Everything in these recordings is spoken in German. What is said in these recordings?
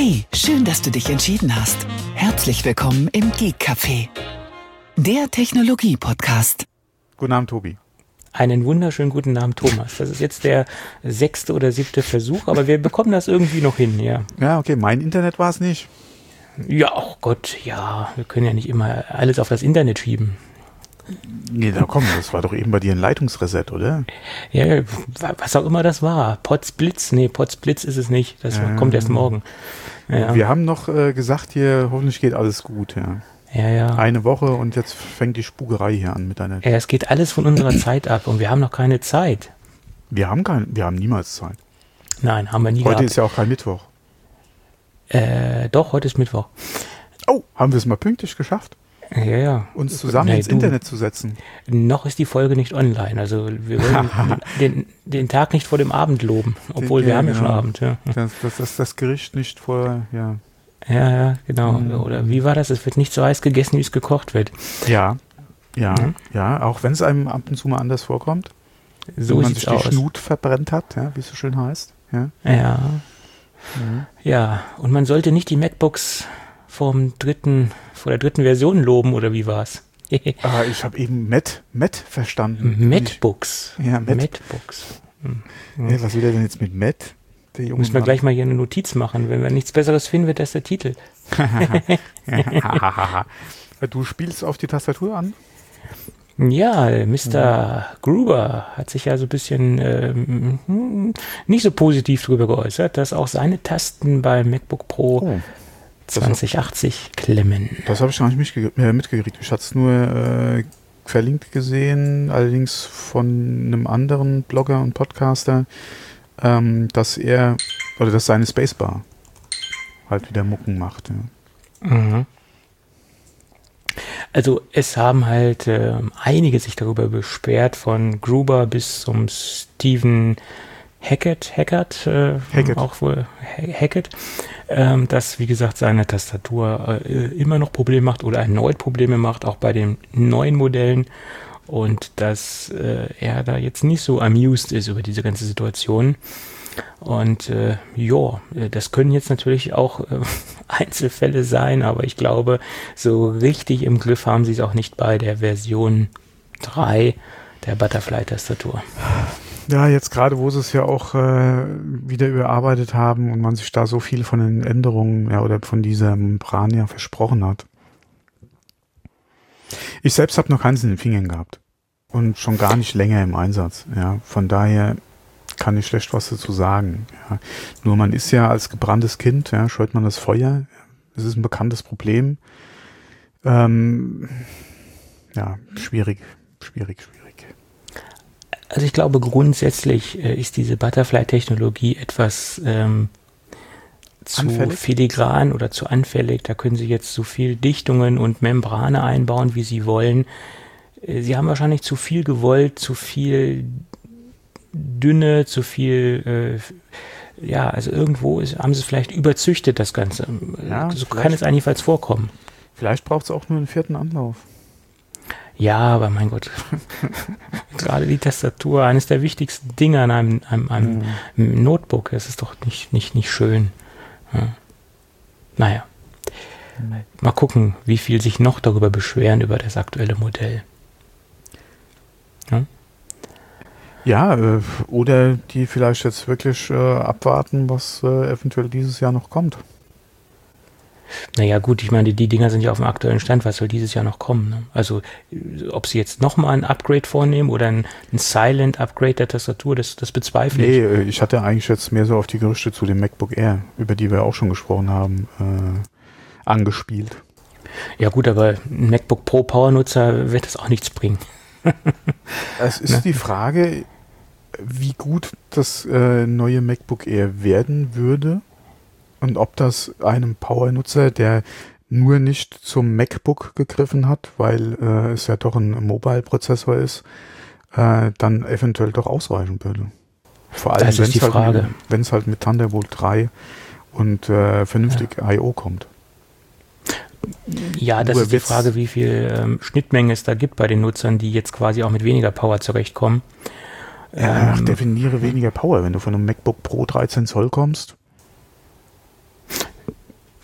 Hey, schön, dass du dich entschieden hast. Herzlich willkommen im Geek Café, der Technologie-Podcast. Guten Abend, Tobi. Einen wunderschönen guten Abend, Thomas. Das ist jetzt der 6. oder 7. Versuch, aber wir bekommen das irgendwie noch hin, ja. Ja, okay, mein Internet war es nicht. Ja, oh Gott, ja, wir können ja nicht immer alles auf das Internet schieben. Nee, da komm, das war doch eben bei dir ein Leitungsreset, oder? Ja, was auch immer das war. Potsblitz? Nee, Potsblitz ist es nicht. Das kommt erst morgen. Ja. Wir haben noch gesagt hier, hoffentlich geht alles gut, ja. Ja. Eine Woche und jetzt fängt die Spukerei hier an mit deiner... Ja, es geht alles von unserer Zeit ab und wir haben noch keine Zeit. Wir haben niemals Zeit. Nein, haben wir nie Heute gehabt. ist ja auch kein Mittwoch. Doch, heute ist Mittwoch. Oh, haben wir es mal pünktlich geschafft, Ja. uns zusammen ins Internet zu setzen. Noch ist die Folge nicht online. Also wir wollen den Tag nicht vor dem Abend loben, obwohl wir haben ja schon Abend. Ja. Das Gericht nicht vor... Ja, genau. Oder wie war das? Es wird nicht so heiß gegessen, wie es gekocht wird. Ja, auch wenn es einem ab und zu mal anders vorkommt. So wenn man sieht's sich die aus. Schnut verbrennt hat, ja, wie es so schön heißt. Ja. Ja, und man sollte nicht die MacBooks vor der dritten Version loben, oder wie war's? Ich habe eben Met verstanden. MacBooks. Ja, MacBooks. Ja, was will er denn jetzt mit Met? Müssen wir gleich mal hier eine Notiz machen. Wenn wir nichts Besseres finden, wird das der Titel. Du spielst auf die Tastatur an? Ja, Mr. Gruber hat sich ja so ein bisschen nicht so positiv drüber geäußert, dass auch seine Tasten beim MacBook Pro 2080 klemmen. Das habe ich noch nicht mitgekriegt. Ich hatte es nur verlinkt gesehen, allerdings von einem anderen Blogger und Podcaster, dass seine Spacebar halt wieder Mucken macht. Ja. Mhm. Also es haben halt einige sich darüber beschwert, von Gruber bis zum Stephen Hackett, auch wohl Hackett, dass, wie gesagt, seine Tastatur immer noch Probleme macht oder erneut Probleme macht, auch bei den neuen Modellen, und dass er da jetzt nicht so amused ist über diese ganze Situation. Und das können jetzt natürlich auch Einzelfälle sein, aber ich glaube, so richtig im Griff haben sie es auch nicht bei der Version 3 der Butterfly-Tastatur. Ja, jetzt gerade, wo sie es ja auch wieder überarbeitet haben und man sich da so viel von den Änderungen oder von dieser Membran ja versprochen hat. Ich selbst habe noch keins in den Fingern gehabt und schon gar nicht länger im Einsatz. Ja, von daher kann ich schlecht was dazu sagen. Ja. Nur man ist ja als gebranntes Kind, ja, scheut man das Feuer. Das ist ein bekanntes Problem. Schwierig. Also ich glaube, grundsätzlich ist diese Butterfly-Technologie etwas zu anfällig? Filigran oder zu anfällig. Da können Sie jetzt so viel Dichtungen und Membrane einbauen, wie Sie wollen. Sie haben wahrscheinlich zu viel gewollt, zu viel Dünne, zu viel, also irgendwo haben Sie es vielleicht überzüchtet, das Ganze. Ja, so kann es eigentlich vorkommen. Vielleicht braucht es auch nur einen 4. Anlauf. Ja, aber mein Gott, gerade die Tastatur, eines der wichtigsten Dinge an einem Notebook, das ist doch nicht schön. Ja. Naja, mal gucken, wie viel sich noch darüber beschweren, über das aktuelle Modell. Ja, oder die vielleicht jetzt wirklich abwarten, was eventuell dieses Jahr noch kommt. Naja gut, ich meine, die Dinger sind ja auf dem aktuellen Stand, was soll dieses Jahr noch kommen? Ne? Also ob sie jetzt nochmal ein Upgrade vornehmen oder ein Silent-Upgrade der Tastatur, das bezweifle ich. Nee, ich hatte eigentlich jetzt mehr so auf die Gerüchte zu dem MacBook Air, über die wir auch schon gesprochen haben, angespielt. Ja gut, aber ein MacBook Pro Power-Nutzer wird das auch nichts bringen. Es ist die Frage, wie gut das neue MacBook Air werden würde. Und ob das einem Power-Nutzer, der nur nicht zum MacBook gegriffen hat, weil es ja doch ein Mobile-Prozessor ist, dann eventuell doch ausreichen würde. Vor allem, wenn es halt mit Thunderbolt 3 und vernünftig I.O. kommt. Ja, das ist die Frage, wie viel Schnittmenge es da gibt bei den Nutzern, die jetzt quasi auch mit weniger Power zurechtkommen. Definiere weniger Power. Wenn du von einem MacBook Pro 13 Zoll kommst,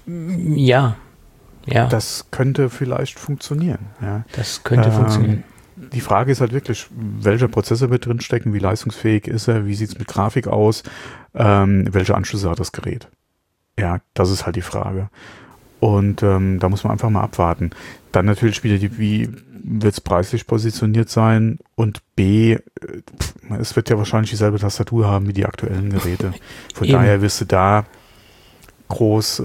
Ja. Das könnte vielleicht funktionieren. Ja. Das könnte funktionieren. Die Frage ist halt wirklich, welcher Prozessor wird drinstecken, wie leistungsfähig ist er, wie sieht es mit Grafik aus, welche Anschlüsse hat das Gerät. Ja, das ist halt die Frage. Und da muss man einfach mal abwarten. Dann natürlich wieder, wie wird es preislich positioniert sein, und B, es wird ja wahrscheinlich dieselbe Tastatur haben wie die aktuellen Geräte. Von Eben. daher wirst du da groß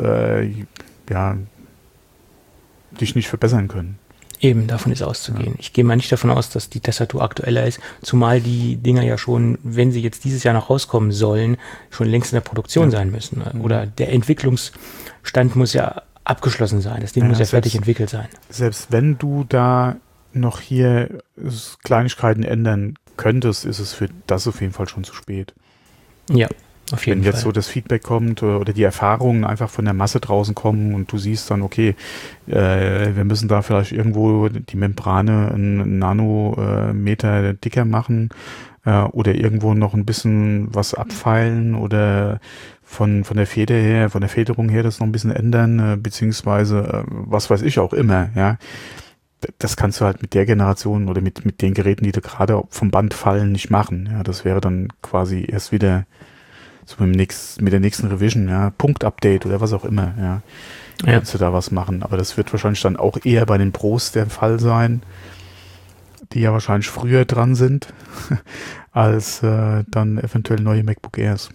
dich nicht verbessern können. Eben, davon ist auszugehen. Ich gehe mal nicht davon aus, dass die Tastatur aktueller ist, zumal die Dinger ja schon, wenn sie jetzt dieses Jahr noch rauskommen sollen, schon längst in der Produktion sein müssen. Oder der Entwicklungsstand muss ja abgeschlossen sein. Das Ding muss ja fertig entwickelt sein. Selbst wenn du da noch hier Kleinigkeiten ändern könntest, ist es für das auf jeden Fall schon zu spät. Ja, auf jeden Wenn Fall. jetzt so das Feedback kommt oder die Erfahrungen einfach von der Masse draußen kommen und du siehst dann, okay, wir müssen da vielleicht irgendwo die Membrane einen Nanometer dicker machen oder irgendwo noch ein bisschen was abfeilen oder von der Feder her, von der Federung her das noch ein bisschen ändern, beziehungsweise was weiß ich auch immer, ja. Das kannst du halt mit der Generation oder mit den Geräten, die da gerade vom Band fallen, nicht machen. Ja, das wäre dann quasi erst wieder so mit der nächsten Revision, ja, Punktupdate oder was auch immer, ja. Kannst du da was machen. Aber das wird wahrscheinlich dann auch eher bei den Pros der Fall sein, die ja wahrscheinlich früher dran sind, als dann eventuell neue MacBook Airs.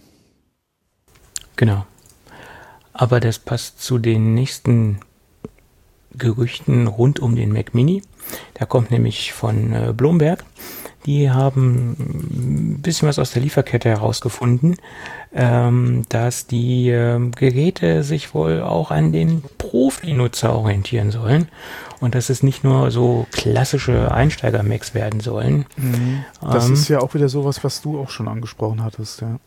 Genau. Aber das passt zu den nächsten Gerüchten rund um den Mac Mini. Der kommt nämlich von Bloomberg. Die haben ein bisschen was aus der Lieferkette herausgefunden, dass die Geräte sich wohl auch an den Profi-Nutzer orientieren sollen und dass es nicht nur so klassische Einsteiger-Macs werden sollen. Das ist ja auch wieder sowas, was du auch schon angesprochen hattest, ja.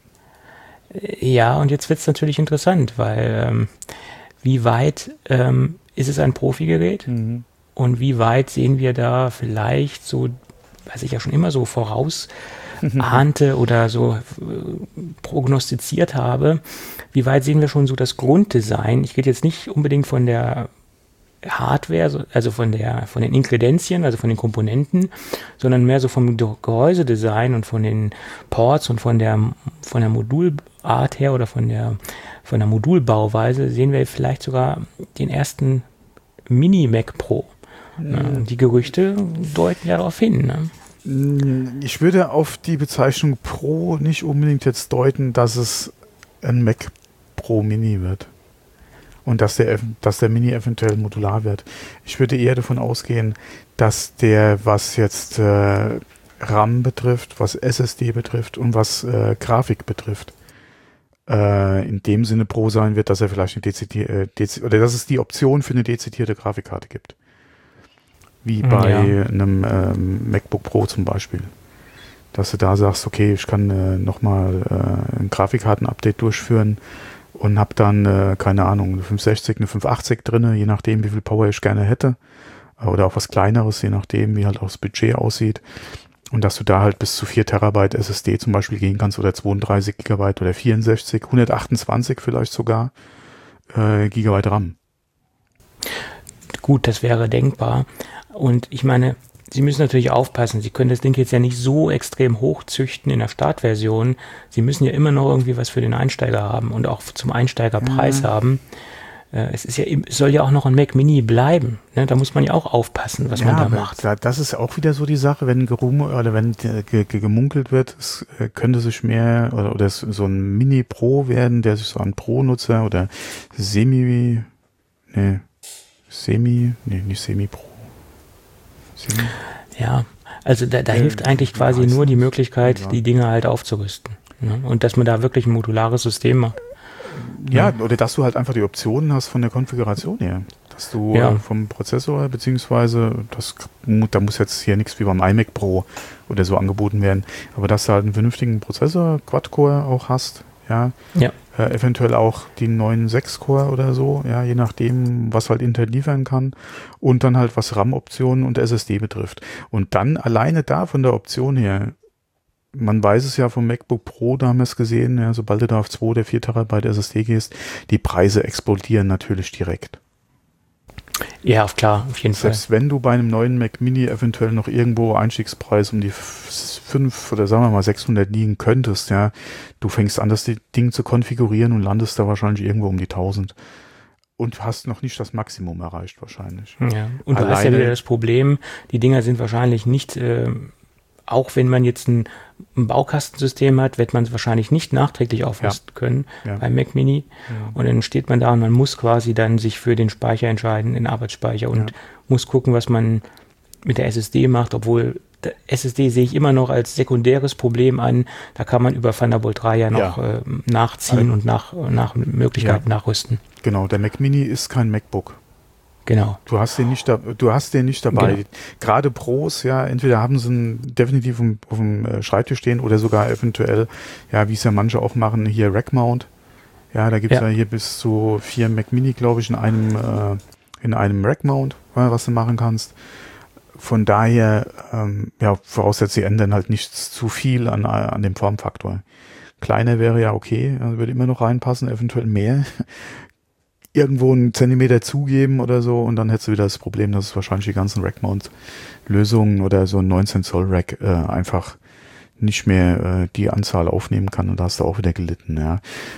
Ja, und jetzt wird es natürlich interessant, weil wie weit ist es ein Profi-Gerät und wie weit sehen wir da vielleicht so, was ich ja schon immer so vorausahnte oder so prognostiziert habe, wie weit sehen wir schon so das Grunddesign? Ich rede jetzt nicht unbedingt von der Hardware, also von den Inkredenzien, also von den Komponenten, sondern mehr so vom Gehäusedesign und von den Ports und von der Modulart her oder von der Modulbauweise sehen wir vielleicht sogar den ersten Mini Mac Pro. Und die Gerüchte deuten ja darauf hin. Ne? Ich würde auf die Bezeichnung Pro nicht unbedingt jetzt deuten, dass es ein Mac Pro Mini wird. Und dass der Mini eventuell modular wird. Ich würde eher davon ausgehen, dass der, was jetzt RAM betrifft, was SSD betrifft und was Grafik betrifft, in dem Sinne Pro sein wird, dass er vielleicht eine oder dass es die Option für eine dezidierte Grafikkarte gibt. Wie bei einem MacBook Pro zum Beispiel. Dass du da sagst, okay, ich kann nochmal ein Grafikkarten-Update durchführen und habe dann, keine Ahnung, eine 560, eine 580 drin, je nachdem, wie viel Power ich gerne hätte. Oder auch was Kleineres, je nachdem, wie halt auch das Budget aussieht. Und dass du da halt bis zu 4 Terabyte SSD zum Beispiel gehen kannst oder 32 Gigabyte oder 64, 128 vielleicht sogar Gigabyte RAM. Gut, das wäre denkbar. Und ich meine, Sie müssen natürlich aufpassen. Sie können das Ding jetzt ja nicht so extrem hochzüchten in der Startversion. Sie müssen ja immer noch irgendwie was für den Einsteiger haben und auch zum Einsteigerpreis haben. Es soll ja auch noch ein Mac Mini bleiben. Ne? Da muss man ja auch aufpassen, was man da macht. Das ist auch wieder so die Sache, wenn gemunkelt wird, es könnte sich mehr oder so ein Mini Pro werden, der sich so an Pro-Nutzer oder nicht Semi-Pro. Ja, also da hilft eigentlich quasi nur die Möglichkeit, die Dinge halt aufzurüsten. Ne? Und dass man da wirklich ein modulares System macht. Ja, oder dass du halt einfach die Optionen hast von der Konfiguration her. Dass du vom Prozessor, beziehungsweise, da muss jetzt hier nichts wie beim iMac Pro oder so angeboten werden, aber dass du halt einen vernünftigen Prozessor, Quad-Core auch hast, eventuell auch die neuen 6-Core oder so, ja, je nachdem, was halt Intel liefern kann und dann halt was RAM-Optionen und SSD betrifft. Und dann alleine da von der Option her man weiß es ja vom MacBook Pro, da haben wir es gesehen, ja, sobald du da auf 2 oder 4 Terabyte SSD gehst, die Preise explodieren natürlich direkt. Ja, klar, auf jeden Fall. Selbst wenn du bei einem neuen Mac Mini eventuell noch irgendwo Einstiegspreis um die 5 oder sagen wir mal 600 liegen könntest, ja, du fängst an, das Ding zu konfigurieren und landest da wahrscheinlich irgendwo um die 1000. Und hast noch nicht das Maximum erreicht wahrscheinlich. Ja. Und du hast ja wieder das Problem, die Dinger sind wahrscheinlich nicht, auch wenn man jetzt ein Baukastensystem hat, wird man es wahrscheinlich nicht nachträglich aufrüsten können beim Mac Mini. Ja. Und dann steht man da und man muss quasi dann sich für den Speicher entscheiden, den Arbeitsspeicher und muss gucken, was man mit der SSD macht, obwohl der SSD sehe ich immer noch als sekundäres Problem an. Da kann man über Thunderbolt 3 ja noch nachziehen und nach Möglichkeiten nachrüsten. Genau, der Mac Mini ist kein MacBook. Genau. Du hast den nicht dabei. Genau. Gerade Pros, ja, entweder haben sie ihn definitiv auf dem Schreibtisch stehen oder sogar eventuell, ja, wie es ja manche auch machen, hier Rack-Mount. Ja, da gibt es ja hier bis zu 4 Mac Mini, glaube ich, in einem Rack-Mount, was du machen kannst. Von daher, voraussetzt, sie ändern halt nicht zu viel an dem Formfaktor. Kleiner wäre ja okay, also würde immer noch reinpassen, eventuell mehr. Irgendwo einen Zentimeter zugeben oder so und dann hättest du wieder das Problem, dass es wahrscheinlich die ganzen Rack-Mount-Lösungen oder so ein 19-Zoll-Rack einfach nicht mehr die Anzahl aufnehmen kann und da hast du auch wieder gelitten. Ja.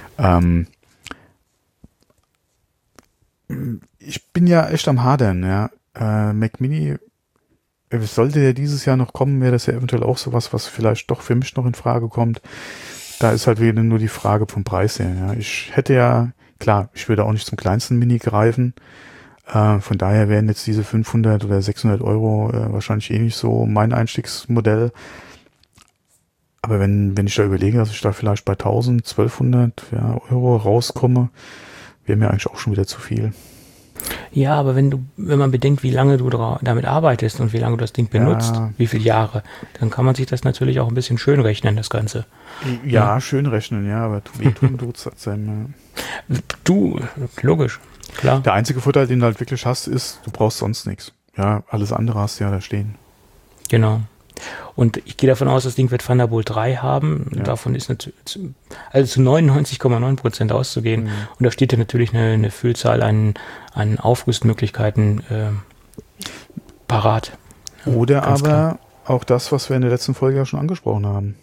Ich bin ja echt am Hadern. Ja. Mac Mini, sollte ja dieses Jahr noch kommen, wäre das ja eventuell auch sowas, was vielleicht doch für mich noch in Frage kommt. Da ist halt wieder nur die Frage vom Preis her. Ja. Ich hätte ja, klar, ich würde auch nicht zum kleinsten Mini greifen. Von daher wären jetzt diese 500 oder 600 Euro wahrscheinlich eh nicht so mein Einstiegsmodell. Aber wenn ich da überlege, dass ich da vielleicht bei 1000, 1200 Euro rauskomme, wäre mir eigentlich auch schon wieder zu viel. Ja, aber wenn man bedenkt, wie lange du damit arbeitest und wie lange du das Ding benutzt, wie viele Jahre, dann kann man sich das natürlich auch ein bisschen schön rechnen, das Ganze. Ja, schön rechnen, ja, aber wehtun tut's einem. Du, logisch, klar. Der einzige Vorteil, den du halt wirklich hast, ist, du brauchst sonst nichts. Ja, alles andere hast du ja da stehen. Genau. Und ich gehe davon aus, das Ding wird Thunderbolt 3 haben. Ja. Davon ist natürlich also zu 99,9% auszugehen. Mhm. Und da steht ja natürlich eine Vielzahl an Aufrüstmöglichkeiten parat. Oder aber klar. Auch das, was wir in der letzten Folge ja schon angesprochen haben.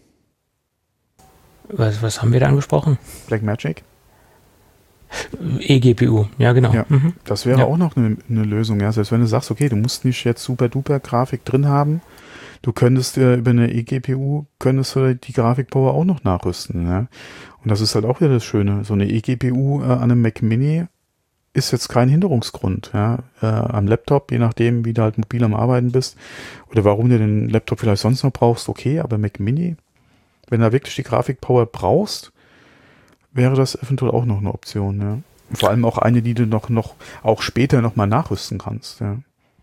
Was haben wir da angesprochen? Blackmagic? eGPU, ja genau. Ja, das wäre auch noch eine Lösung. Ja. Selbst wenn du sagst, okay, du musst nicht jetzt super-duper Grafik drin haben, du könntest über eine eGPU, die Grafikpower auch noch nachrüsten. Ja. Und das ist halt auch wieder das Schöne. So eine eGPU an einem Mac Mini ist jetzt kein Hinderungsgrund. Ja. Am Laptop, je nachdem, wie du halt mobil am Arbeiten bist oder warum du den Laptop vielleicht sonst noch brauchst, okay, aber Mac Mini, wenn du wirklich die Grafikpower brauchst, wäre das eventuell auch noch eine Option. Ja. Vor allem auch eine, die du noch auch später nochmal nachrüsten kannst. Ja.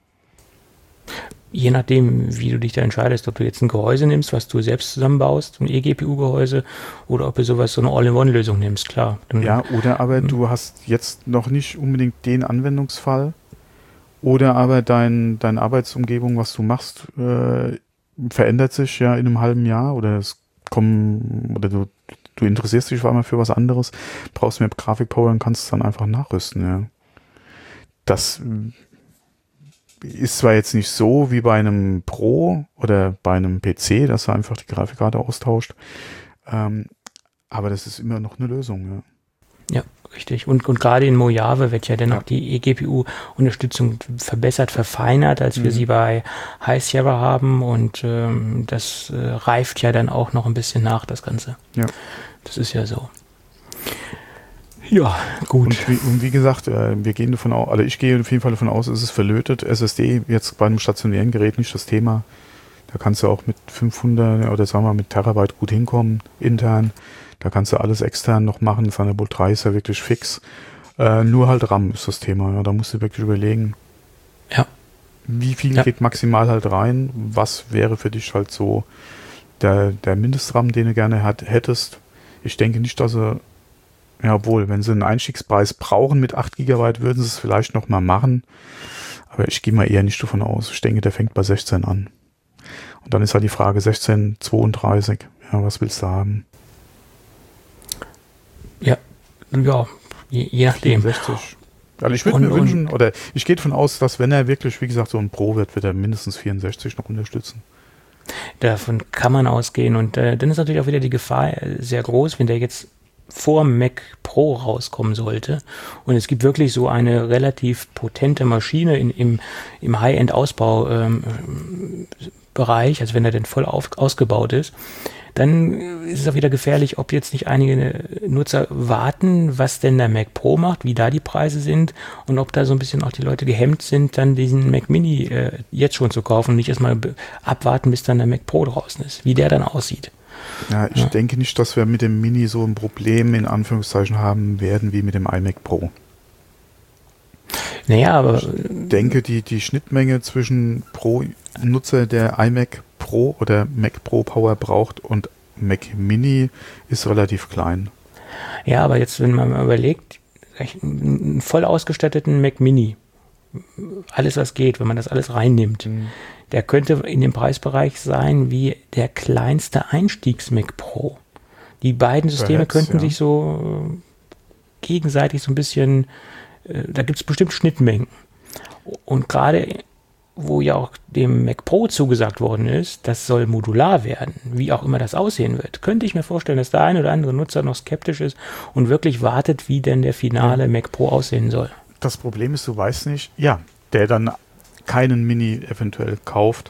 Je nachdem, wie du dich da entscheidest, ob du jetzt ein Gehäuse nimmst, was du selbst zusammenbaust, ein eGPU-Gehäuse, oder ob du so eine All-in-One-Lösung nimmst, klar. Ja, oder aber du hast jetzt noch nicht unbedingt den Anwendungsfall, oder aber deine Arbeitsumgebung, was du machst, verändert sich ja in einem halben Jahr, oder du interessierst dich auf einmal für was anderes, brauchst mehr Grafikpower und kannst es dann einfach nachrüsten. Ja. Das ist zwar jetzt nicht so wie bei einem Pro oder bei einem PC, dass er einfach die Grafikkarte austauscht, aber das ist immer noch eine Lösung. Ja, richtig. Und gerade in Mojave wird ja dennoch die eGPU-Unterstützung verbessert, verfeinert, als wir sie bei High Sierra haben, und das reift ja dann auch noch ein bisschen nach, das Ganze. Ja. Das ist ja so. Ja, gut. Und wie gesagt, wir gehen davon aus, also ich gehe auf jeden Fall davon aus, es ist verlötet. SSD jetzt bei einem stationären Gerät nicht das Thema. Da kannst du auch mit 500 oder sagen wir mit Terabyte gut hinkommen, intern. Da kannst du alles extern noch machen. Thunderbolt 3 ist ja wirklich fix. Nur halt RAM ist das Thema. Ja, da musst du wirklich überlegen, wie viel geht maximal halt rein. Was wäre für dich halt so der Mindestram, den du gerne hättest. Ich denke nicht, dass obwohl, wenn sie einen Einstiegspreis brauchen mit 8 GB, würden sie es vielleicht nochmal machen. Aber ich gehe mal eher nicht davon aus. Ich denke, der fängt bei 16 an. Und dann ist halt die Frage 1632. Ja, was willst du haben? Ja, je nachdem. 64. Also ich würde mir wünschen, oder ich gehe davon aus, dass wenn er wirklich, wie gesagt, so ein Pro wird er mindestens 64 noch unterstützen. Davon kann man ausgehen. Und dann ist natürlich auch wieder die Gefahr sehr groß, wenn der jetzt vor Mac Pro rauskommen sollte. Und es gibt wirklich so eine relativ potente Maschine im High-End-Ausbau-Bereich, also wenn er denn voll ausgebaut ist, dann ist es auch wieder gefährlich, ob jetzt nicht einige Nutzer warten, was denn der Mac Pro macht, wie da die Preise sind und ob da so ein bisschen auch die Leute gehemmt sind, dann diesen Mac Mini jetzt schon zu kaufen und nicht erstmal abwarten, bis dann der Mac Pro draußen ist, wie der dann aussieht. Ja, ich denke nicht, dass wir mit dem Mini so ein Problem in Anführungszeichen haben werden wie mit dem iMac Pro. Naja, aber ich denke, die Schnittmenge zwischen Pro-Nutzer, der iMac Pro oder Mac Pro Power braucht und Mac Mini ist relativ klein. Ja, aber jetzt, wenn man mal überlegt, einen voll ausgestatteten Mac Mini, alles was geht, wenn man das alles reinnimmt, der könnte in dem Preisbereich sein wie der kleinste Einstiegs-Mac Pro. Die beiden Systeme könnten sich so gegenseitig so ein bisschen, da gibt es bestimmt Schnittmengen. Und gerade, wo ja auch dem Mac Pro zugesagt worden ist, das soll modular werden, wie auch immer das aussehen wird, könnte ich mir vorstellen, dass der ein oder andere Nutzer noch skeptisch ist und wirklich wartet, wie denn der finale Mac Pro aussehen soll. Das Problem ist, du weißt nicht, der dann keinen Mini eventuell kauft,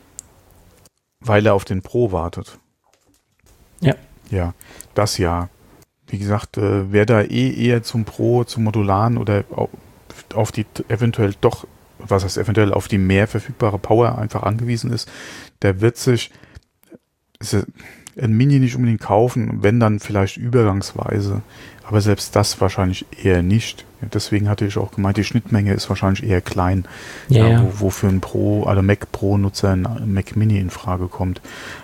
weil er auf den Pro wartet. Ja. Ja, das ja. Wie gesagt, wer da eher zum Pro, zum Modularen oder auf die eventuell doch, was heißt eventuell, auf die mehr verfügbare Power einfach angewiesen ist, der wird sich ein Mini nicht unbedingt kaufen, wenn dann vielleicht übergangsweise. Aber selbst das wahrscheinlich eher nicht. Deswegen hatte ich auch gemeint, die Schnittmenge ist wahrscheinlich eher klein. Ja. Wo für ein Mac Pro-Nutzer ein Mac Mini in Frage kommt.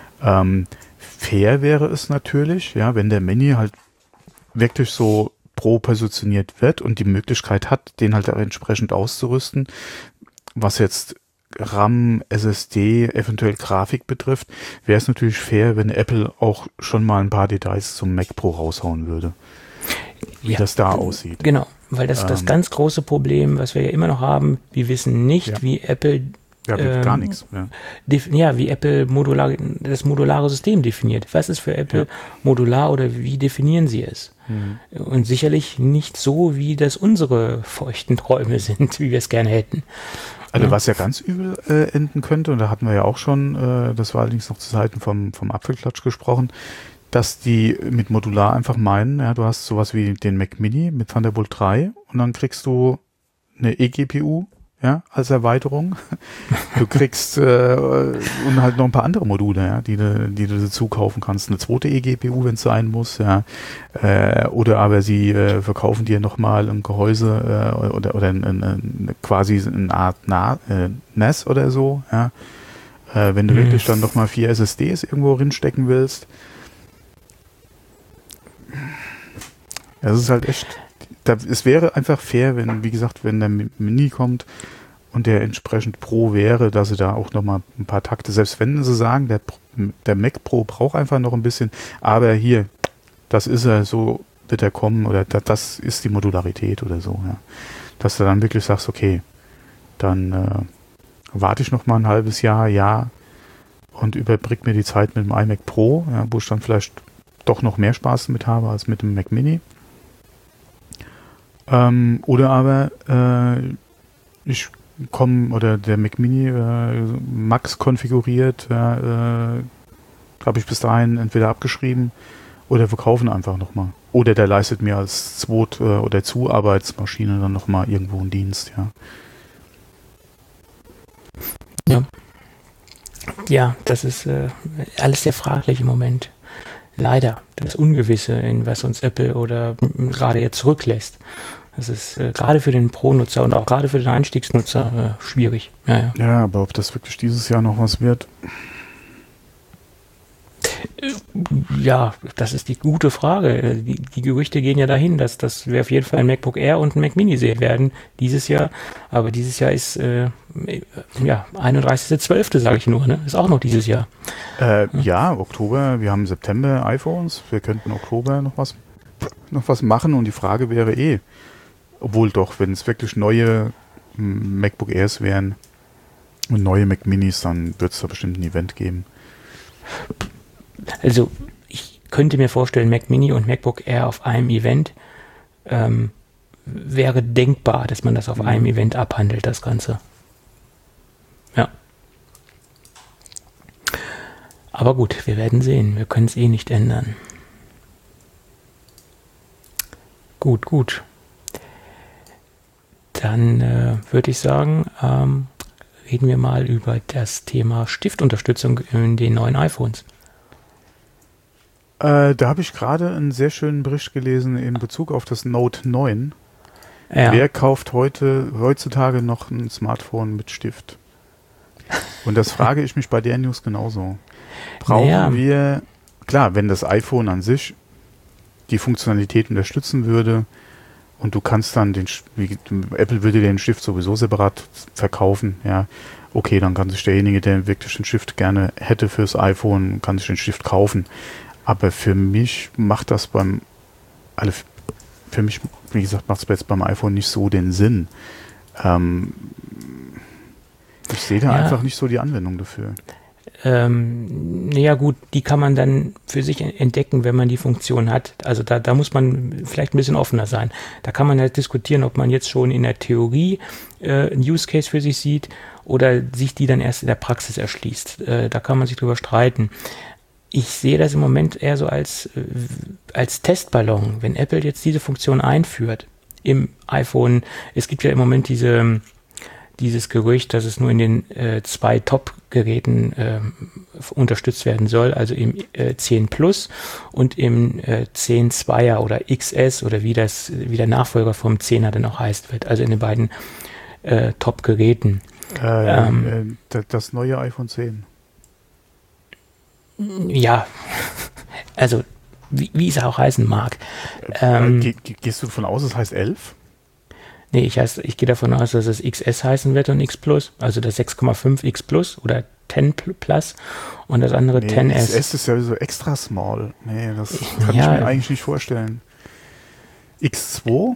Fair wäre es natürlich, ja, wenn der Mini halt wirklich so Pro positioniert wird und die Möglichkeit hat, den halt auch entsprechend auszurüsten, was jetzt RAM, SSD, eventuell Grafik betrifft, wäre es natürlich fair, wenn Apple auch schon mal ein paar Details zum Mac Pro raushauen würde. Wie das da aussieht. Genau, weil das ist das ganz große Problem, was wir ja immer noch haben. Wir wissen nicht, wie Apple gar nichts. Wie Apple das modulare System definiert. Was ist für Apple modular oder wie definieren sie es? Und sicherlich nicht so, wie das unsere feuchten Träume sind, wie wir es gerne hätten. Also was ja ganz übel enden könnte, und da hatten wir ja auch schon, das war allerdings noch zu Zeiten vom Apfelklatsch gesprochen, dass die mit modular einfach meinen, ja, du hast sowas wie den Mac Mini mit Thunderbolt 3 und dann kriegst du eine eGPU, ja, als Erweiterung. Du kriegst und halt noch ein paar andere Module, ja, die du dazu kaufen kannst. Eine zweite eGPU, wenn es sein muss, ja. Oder aber sie verkaufen dir nochmal ein Gehäuse oder quasi eine Art NAS oder so, ja. Wenn du wirklich dann nochmal 4 SSDs irgendwo rinstecken willst. Das ist halt echt, es wäre einfach fair, wenn, wie gesagt, wenn der Mini kommt und der entsprechend Pro wäre, dass sie da auch nochmal ein paar Takte, selbst wenn sie sagen, der Mac Pro braucht einfach noch ein bisschen, aber hier, das ist er, so wird er kommen oder das ist die Modularität oder so, ja. Dass du dann wirklich sagst, okay, dann warte ich noch mal ein halbes Jahr, und überbrück mir die Zeit mit dem iMac Pro, ja, wo ich dann vielleicht doch noch mehr Spaß mit habe als mit dem Mac Mini. Oder aber ich komme, oder der Mac Mini Max konfiguriert, habe ich bis dahin entweder abgeschrieben oder verkaufen einfach nochmal. Oder der leistet mir als Zweit- oder Zuarbeitsmaschine dann nochmal irgendwo einen Dienst, ja. Ja, das ist alles sehr fraglich im Moment. Leider, das Ungewisse, in was uns Apple oder gerade jetzt zurücklässt. Das ist gerade für den Pro-Nutzer und auch gerade für den Einstiegsnutzer schwierig. Ja, aber ob das wirklich dieses Jahr noch was wird? Ja, das ist die gute Frage. Die Gerüchte gehen ja dahin, dass wir auf jeden Fall ein MacBook Air und ein Mac Mini sehen werden dieses Jahr. Aber dieses Jahr ist 31.12., sage ich nur, ne? Ist auch noch dieses Jahr. Ja, Oktober, wir haben September iPhones, wir könnten Oktober noch was machen und die Frage wäre obwohl doch, wenn es wirklich neue MacBook Airs wären und neue Mac Minis, dann wird es da bestimmt ein Event geben. Also ich könnte mir vorstellen, Mac Mini und MacBook Air auf einem Event wäre denkbar, dass man das auf einem Event abhandelt, das Ganze. Ja. Aber gut, wir werden sehen. Wir können es nicht ändern. Gut. Dann würde ich sagen, reden wir mal über das Thema Stiftunterstützung in den neuen iPhones. Da habe ich gerade einen sehr schönen Bericht gelesen in Bezug auf das Note 9. Ja. Wer kauft heutzutage noch ein Smartphone mit Stift? Und das frage ich mich bei der News genauso. Brauchen wir, klar, wenn das iPhone an sich die Funktionalität unterstützen würde und du kannst dann Apple würde den Stift sowieso separat verkaufen, ja, okay, dann kann sich derjenige, der wirklich den Stift gerne hätte fürs iPhone, kann sich den Stift kaufen. Aber für mich macht das wie gesagt, macht es jetzt beim iPhone nicht so den Sinn. Ich sehe da einfach nicht so die Anwendung dafür. Gut, die kann man dann für sich entdecken, wenn man die Funktion hat. Also da muss man vielleicht ein bisschen offener sein. Da kann man halt diskutieren, ob man jetzt schon in der Theorie einen Use Case für sich sieht oder sich die dann erst in der Praxis erschließt. Da kann man sich drüber streiten. Ich sehe das im Moment eher so als Testballon. Wenn Apple jetzt diese Funktion einführt im iPhone, es gibt ja im Moment dieses Gerücht, dass es nur in den 2 Top-Geräten unterstützt werden soll, also im 10 Plus und im 10 2er oder XS oder wie der Nachfolger vom 10er dann auch heißt wird, also in den beiden Top-Geräten. Das neue iPhone 10. Ja, also wie es auch heißen mag. Gehst du davon aus, es heißt 11? Nee, ich gehe davon aus, dass es XS heißen wird und X Plus, also das 6,5 X Plus oder 10 Plus und das andere 10S. XS ist ja so extra small. Nee, das kann ich mir eigentlich nicht vorstellen. X2?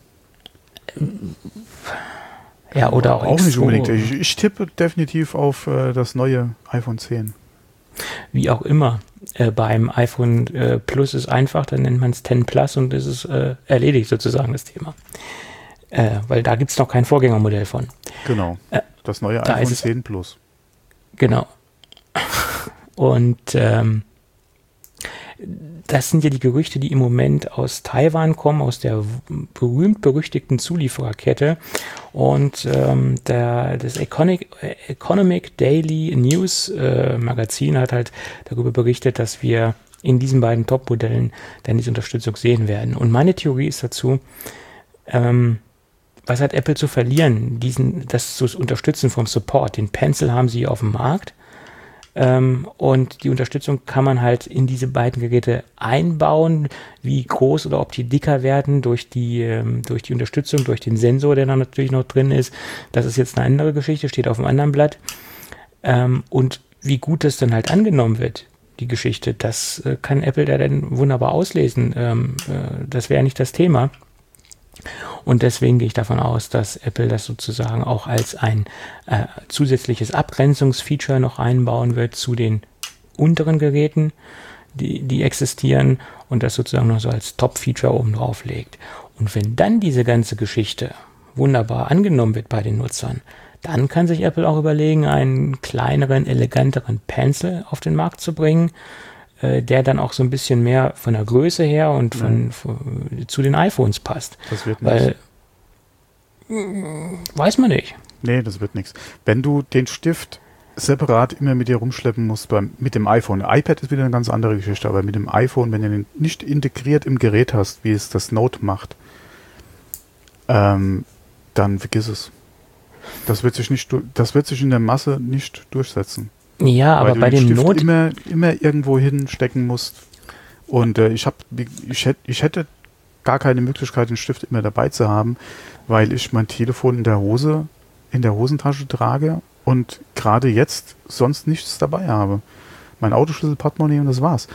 Ja, oder auch nicht unbedingt. Ich tippe definitiv auf das neue iPhone 10. Wie auch immer. Beim iPhone Plus ist einfach, dann nennt man es 10 Plus und es ist erledigt sozusagen das Thema. Weil da gibt es noch kein Vorgängermodell von. Genau. Das neue iPhone 10 Plus. Genau. Und das sind ja die Gerüchte, die im Moment aus Taiwan kommen, aus der berühmt-berüchtigten Zuliefererkette. Und das Economic Daily News Magazin hat halt darüber berichtet, dass wir in diesen beiden Top-Modellen dann diese Unterstützung sehen werden. Und meine Theorie ist dazu, was hat Apple zu verlieren, das zu unterstützen vom Support? Den Pencil haben sie auf dem Markt. Und die Unterstützung kann man halt in diese beiden Geräte einbauen, wie groß oder ob die dicker werden durch die Unterstützung, durch den Sensor, der dann natürlich noch drin ist. Das ist jetzt eine andere Geschichte, steht auf einem anderen Blatt. Und wie gut das dann halt angenommen wird, die Geschichte, das kann Apple da dann wunderbar auslesen. Das wäre nicht das Thema. Und deswegen gehe ich davon aus, dass Apple das sozusagen auch als ein zusätzliches Abgrenzungsfeature noch einbauen wird zu den unteren Geräten, die existieren und das sozusagen noch so als Top-Feature oben drauf legt. Und wenn dann diese ganze Geschichte wunderbar angenommen wird bei den Nutzern, dann kann sich Apple auch überlegen, einen kleineren, eleganteren Pencil auf den Markt zu bringen, der dann auch so ein bisschen mehr von der Größe her und zu den iPhones passt. Das wird nichts. Weiß man nicht. Nee, das wird nichts. Wenn du den Stift separat immer mit dir rumschleppen musst mit dem iPhone. iPad ist wieder eine ganz andere Geschichte, aber mit dem iPhone, wenn du den nicht integriert im Gerät hast, wie es das Note macht, dann vergiss es. Das wird sich in der Masse nicht durchsetzen. Ja, aber bei dem Stift immer irgendwo hinstecken musst. Und ich hätte gar keine Möglichkeit, den Stift immer dabei zu haben, weil ich mein Telefon in der Hosentasche trage und gerade jetzt sonst nichts dabei habe. Mein Autoschlüssel, Portemonnaie und das war's.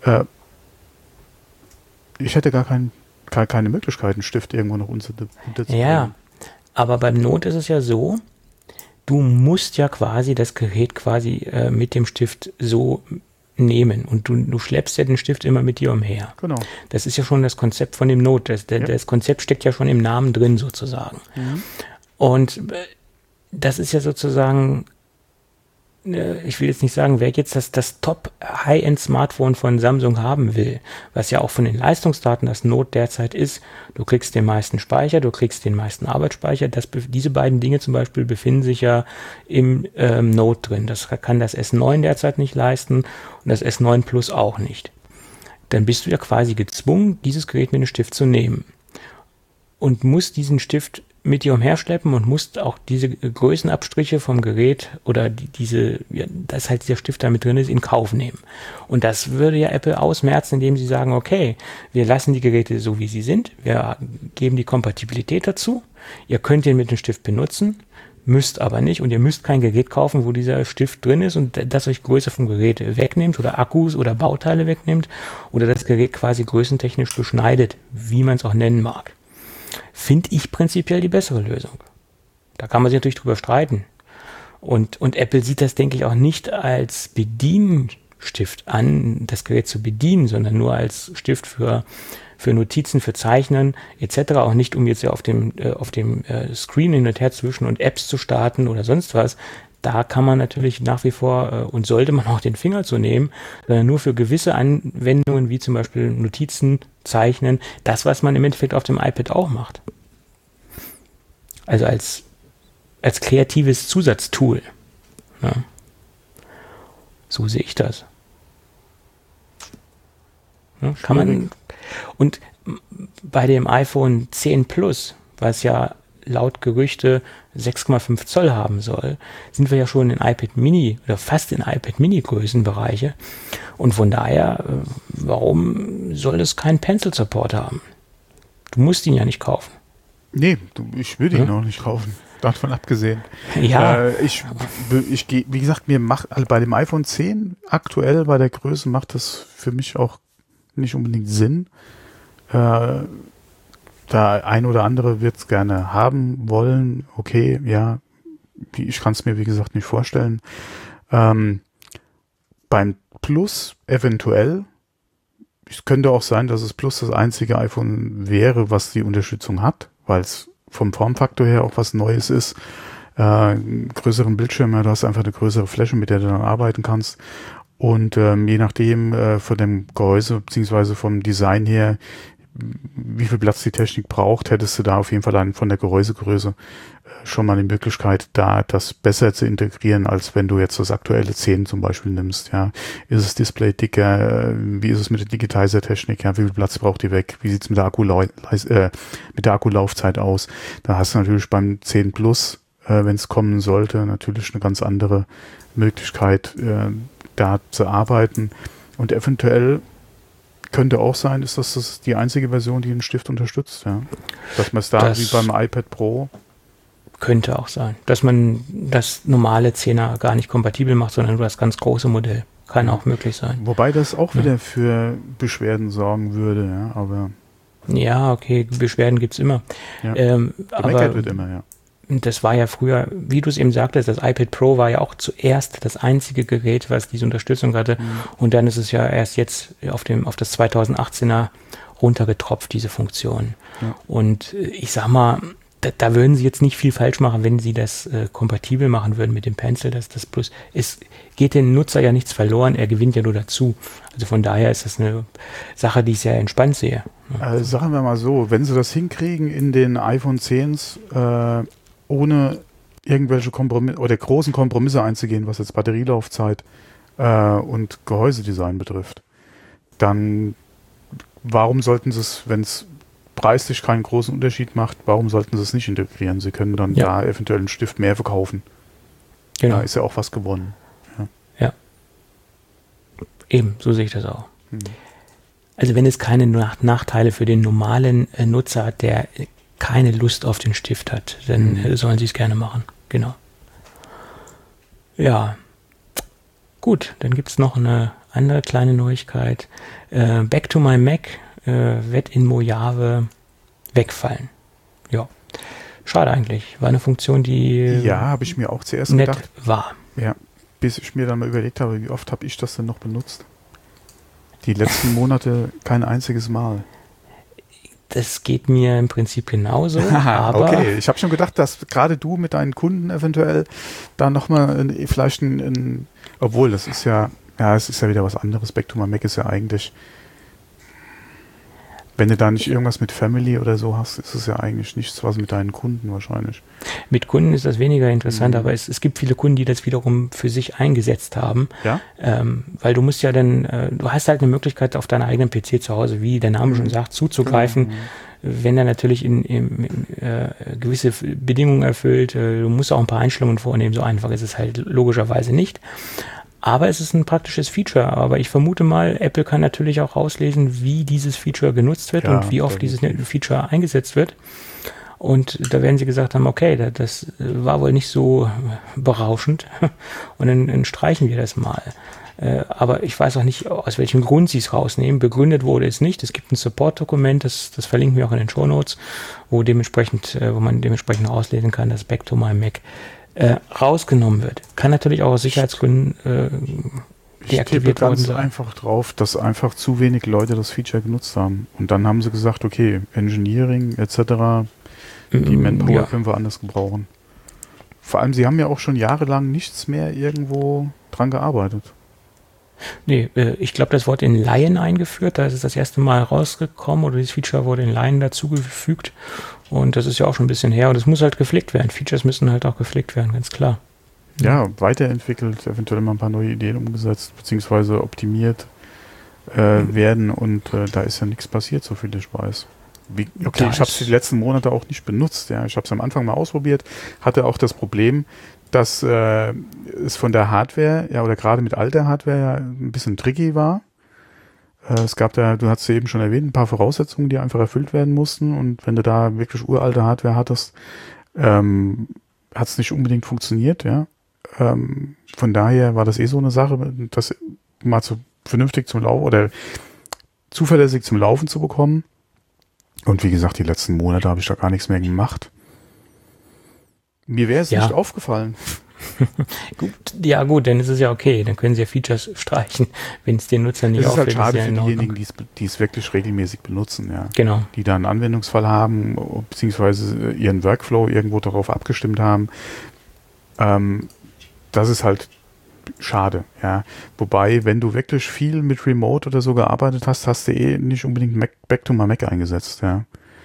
Ich hätte gar keine Möglichkeit, einen Stift irgendwo noch unterzubringen. Ja, aber beim Note ist es ja so, du musst ja quasi das Gerät mit dem Stift so nehmen und du schleppst ja den Stift immer mit dir umher. Genau. Das ist ja schon das Konzept von dem Note. Das Konzept steckt ja schon im Namen drin sozusagen. Mhm. Und das ist ja sozusagen, ich will jetzt nicht sagen, wer jetzt das Top-High-End-Smartphone von Samsung haben will, was ja auch von den Leistungsdaten das Note derzeit ist, du kriegst den meisten Speicher, du kriegst den meisten Arbeitsspeicher, diese beiden Dinge zum Beispiel befinden sich ja im Note drin. Das kann das S9 derzeit nicht leisten und das S9 Plus auch nicht. Dann bist du ja quasi gezwungen, dieses Gerät mit dem Stift zu nehmen und musst diesen Stift mit dir umherschleppen und musst auch diese Größenabstriche vom Gerät oder dass halt dieser Stift da mit drin ist, in Kauf nehmen. Und das würde ja Apple ausmerzen, indem sie sagen, okay, wir lassen die Geräte so, wie sie sind, wir geben die Kompatibilität dazu, ihr könnt den mit dem Stift benutzen, müsst aber nicht und ihr müsst kein Gerät kaufen, wo dieser Stift drin ist und das euch Größe vom Gerät wegnimmt oder Akkus oder Bauteile wegnimmt oder das Gerät quasi größentechnisch beschneidet, wie man es auch nennen mag. Finde ich prinzipiell die bessere Lösung. Da kann man sich natürlich drüber streiten. Und Apple sieht das, denke ich, auch nicht als Bedienstift an, das Gerät zu bedienen, sondern nur als Stift für Notizen, für Zeichnen etc. Auch nicht, um jetzt ja auf dem Screen hin und her zu wischen und Apps zu starten oder sonst was. Da kann man natürlich nach wie vor und sollte man auch den Finger zu nehmen, sondern nur für gewisse Anwendungen wie zum Beispiel Notizen, Zeichnen, das, was man im Endeffekt auf dem iPad auch macht. Also als kreatives Zusatztool. Ja. So sehe ich das. Ja, kann man. Und bei dem iPhone 10 Plus, was ja laut Gerüchte 6,5 Zoll haben soll, sind wir ja schon in iPad Mini oder fast in iPad Mini Größenbereiche. Und von daher, warum soll es keinen Pencil Support haben? Du musst ihn ja nicht kaufen. Nee, ich würde ihn auch nicht kaufen. Davon abgesehen. Ja. Ich gehe, wie gesagt, bei dem iPhone 10 aktuell bei der Größe macht das für mich auch nicht unbedingt Sinn. Der ein oder andere wird es gerne haben wollen. Okay, ja, ich kann es mir wie gesagt nicht vorstellen. Beim Plus eventuell. Es könnte auch sein, dass es Plus das einzige iPhone wäre, was die Unterstützung hat, weil es vom Formfaktor her auch was Neues ist. Größeren Bildschirm, ja, du hast einfach eine größere Fläche, mit der du dann arbeiten kannst. Und je nachdem von dem Gehäuse beziehungsweise vom Design her, wie viel Platz die Technik braucht, hättest du da auf jeden Fall dann von der Gehäusegröße schon mal die Möglichkeit, da das besser zu integrieren, als wenn du jetzt das aktuelle 10 zum Beispiel nimmst. Ja, ist das Display dicker? Wie ist es mit der Digitizer-Technik? Ja, wie viel Platz braucht die weg? Wie sieht es mit der Akkulaufzeit aus? Da hast du natürlich beim 10 Plus, wenn es kommen sollte, natürlich eine ganz andere Möglichkeit, da zu arbeiten. Und eventuell könnte auch sein, ist das die einzige Version, die den Stift unterstützt, ja. Dass man es da wie beim iPad Pro. Könnte auch sein. Dass man das normale 10er gar nicht kompatibel macht, sondern nur das ganz große Modell. Kann auch möglich sein. Wobei das auch wieder für Beschwerden sorgen würde, ja, aber. Ja, okay, Beschwerden gibt's immer. Ja. Aber wird immer, ja. Das war ja früher, wie du es eben sagtest, das iPad Pro war ja auch zuerst das einzige Gerät, was diese Unterstützung hatte. Und dann ist es ja erst jetzt auf das 2018er runtergetropft, diese Funktion. Ja. Und ich sag mal, da würden sie jetzt nicht viel falsch machen, wenn sie das kompatibel machen würden mit dem Pencil. Das Plus. Es geht dem Nutzer ja nichts verloren, er gewinnt ja nur dazu. Also von daher ist das eine Sache, die ich sehr entspannt sehe. Sagen wir mal so, wenn sie das hinkriegen in den iPhone 10s, ohne irgendwelche Kompromisse oder großen Kompromisse einzugehen, was jetzt Batterielaufzeit und Gehäusedesign betrifft, dann warum sollten sie es, wenn es preislich keinen großen Unterschied macht, warum sollten sie es nicht integrieren? Sie können dann da eventuell einen Stift mehr verkaufen. Genau. Da ist ja auch was gewonnen. Eben, so sehe ich das auch. Also wenn es keine Nachteile für den normalen Nutzer hat, der keine Lust auf den Stift hat, dann sollen sie es gerne machen. Genau. Ja, gut, dann gibt es noch eine andere kleine Neuigkeit. Back to my Mac wird in Mojave wegfallen. Ja, schade eigentlich. War eine Funktion, die ja, habe ich mir auch zuerst nett gedacht. war. Ja, bis ich mir dann mal überlegt habe, wie oft habe ich das denn noch benutzt? Die letzten Monate kein einziges Mal. Das geht mir im Prinzip genauso. Aber okay, ich habe schon gedacht, dass gerade du mit deinen Kunden eventuell da nochmal vielleicht obwohl das ist ja, es ist ja wieder was anderes. Back to my Mac ist ja eigentlich, wenn du da nicht irgendwas mit Family oder so hast, ist es ja eigentlich nichts, was mit deinen Kunden wahrscheinlich. Mit Kunden ist das weniger interessant, aber es gibt viele Kunden, die das wiederum für sich eingesetzt haben. Ja? Weil du musst ja dann, du hast halt eine Möglichkeit auf deinem eigenen PC zu Hause, wie der Name schon sagt, zuzugreifen. Wenn er natürlich gewisse Bedingungen erfüllt, du musst auch ein paar Einstellungen vornehmen, so einfach ist es halt logischerweise nicht. Aber es ist ein praktisches Feature. Aber ich vermute mal, Apple kann natürlich auch rauslesen, wie dieses Feature genutzt wird und wie oft dieses Feature eingesetzt wird. Und da werden sie gesagt haben, okay, das war wohl nicht so berauschend und dann streichen wir das mal. Aber ich weiß auch nicht, aus welchem Grund sie es rausnehmen. Begründet wurde es nicht. Es gibt ein Support-Dokument, das verlinken wir auch in den Shownotes, wo man dementsprechend rauslesen kann, dass Back to my Mac rausgenommen wird. Kann natürlich auch aus Sicherheitsgründen deaktiviert worden sein. Ich tippe ganz einfach drauf, dass einfach zu wenig Leute das Feature genutzt haben. Und dann haben sie gesagt, okay, Engineering etc., die Manpower können wir anders gebrauchen. Vor allem, sie haben ja auch schon jahrelang nichts mehr irgendwo dran gearbeitet. Nee, ich glaube, das wurde in Lion eingeführt. Da ist es das erste Mal rausgekommen oder dieses Feature wurde in Lion dazugefügt. Und das ist ja auch schon ein bisschen her und es muss halt gepflegt werden. Features müssen halt auch gepflegt werden, ganz klar. Ja, weiterentwickelt, eventuell mal ein paar neue Ideen umgesetzt, beziehungsweise optimiert werden und da ist ja nichts passiert, so viel ich weiß. Okay, ich habe es die letzten Monate auch nicht benutzt. Ja. Ich habe es am Anfang mal ausprobiert, hatte auch das Problem, dass es von der Hardware, ja, oder gerade mit alter Hardware ja ein bisschen tricky war. Es gab da, du hast ja eben schon erwähnt, ein paar Voraussetzungen, die einfach erfüllt werden mussten und wenn du da wirklich uralte Hardware hattest, hat es nicht unbedingt funktioniert, ja. Von daher war das so eine Sache, das mal vernünftig zum Laufen oder zuverlässig zum Laufen zu bekommen. Und wie gesagt, die letzten Monate habe ich da gar nichts mehr gemacht. Mir wäre es nicht aufgefallen. Gut, dann ist es ja okay. Dann können sie ja Features streichen, wenn es den Nutzer nicht auffällt. Das ist halt schade für diejenigen, die es wirklich regelmäßig benutzen. Ja. Genau. Die da einen Anwendungsfall haben, beziehungsweise ihren Workflow irgendwo darauf abgestimmt haben. Das ist halt schade. Ja. Wobei, wenn du wirklich viel mit Remote oder so gearbeitet hast, hast du nicht unbedingt Back to my Mac eingesetzt. Ja.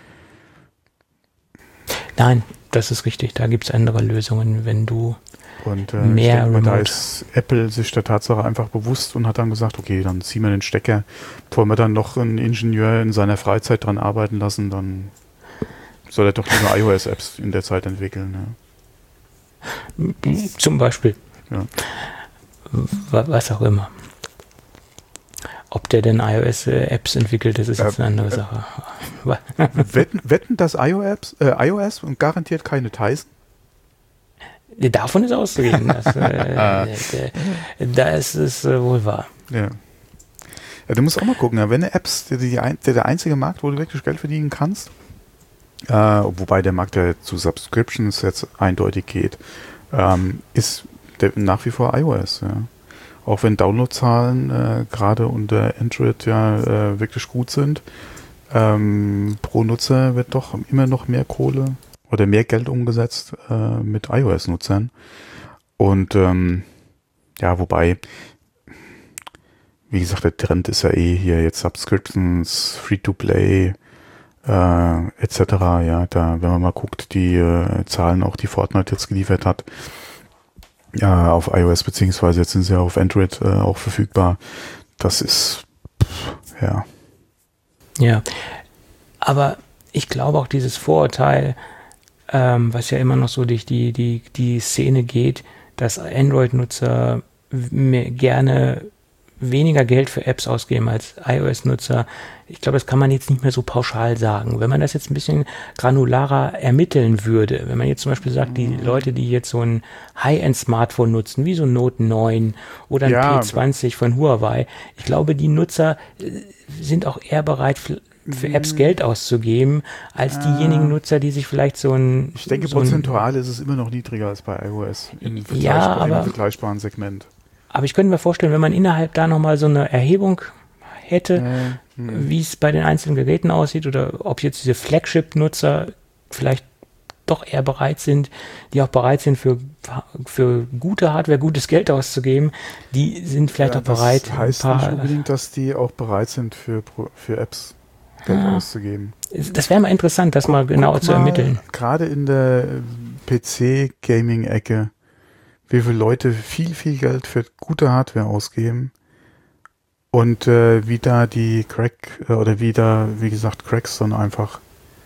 Nein, das ist richtig. Da gibt es andere Lösungen, wenn du und mehr Remote. Da ist Apple sich der Tatsache einfach bewusst und hat dann gesagt, okay, dann ziehen wir den Stecker. Bevor wir dann noch einen Ingenieur in seiner Freizeit dran arbeiten lassen, dann soll er doch lieber iOS-Apps in der Zeit entwickeln. Ja. Zum Beispiel. Ja. Was auch immer. Ob der denn iOS-Apps entwickelt, das ist jetzt eine andere Sache. Wetten das iOS und garantiert keine Tyson? Davon ist auszugehen. Da ist es wohl wahr. Ja. Ja, du musst auch mal gucken, ja, wenn Apps, der einzige Markt, wo du wirklich Geld verdienen kannst, wobei der Markt, der zu Subscriptions jetzt eindeutig geht, ist nach wie vor iOS. Ja. Auch wenn Downloadzahlen gerade unter Android ja wirklich gut sind, pro Nutzer wird doch immer noch mehr Kohle oder mehr Geld umgesetzt mit iOS-Nutzern. Und ja, wobei, wie gesagt, der Trend ist ja hier jetzt Subscriptions, Free-to-Play, etc. Ja, da, wenn man mal guckt, die Zahlen auch, die Fortnite jetzt geliefert hat, ja, auf iOS, beziehungsweise jetzt sind sie ja auf Android auch verfügbar. Das ist, ja. Ja, aber ich glaube auch dieses Vorurteil, was ja immer noch so durch die Szene geht, dass Android-Nutzer gerne weniger Geld für Apps ausgeben als iOS-Nutzer. Ich glaube, das kann man jetzt nicht mehr so pauschal sagen. Wenn man das jetzt ein bisschen granularer ermitteln würde, wenn man jetzt zum Beispiel sagt, die Leute, die jetzt so ein High-End-Smartphone nutzen, wie so ein Note 9 oder ein P20 von Huawei, ich glaube, die Nutzer sind auch eher bereit, für Apps Geld auszugeben, als diejenigen Nutzer, die sich vielleicht so ein... Ich denke, prozentual ist es immer noch niedriger als bei iOS im vergleichbaren Segment. Aber ich könnte mir vorstellen, wenn man innerhalb da nochmal so eine Erhebung hätte, wie es bei den einzelnen Geräten aussieht oder ob jetzt diese Flagship-Nutzer vielleicht doch eher bereit sind, die auch bereit sind, für gute Hardware gutes Geld auszugeben, die sind vielleicht auch bereit. Das heißt nicht unbedingt, dass die auch bereit sind, für Apps Geld auszugeben. Das wäre mal interessant, das mal genau zu ermitteln. Gerade in der PC-Gaming-Ecke, wie viele Leute viel, viel Geld für gute Hardware ausgeben und wie da die wie gesagt, Cracks dann einfach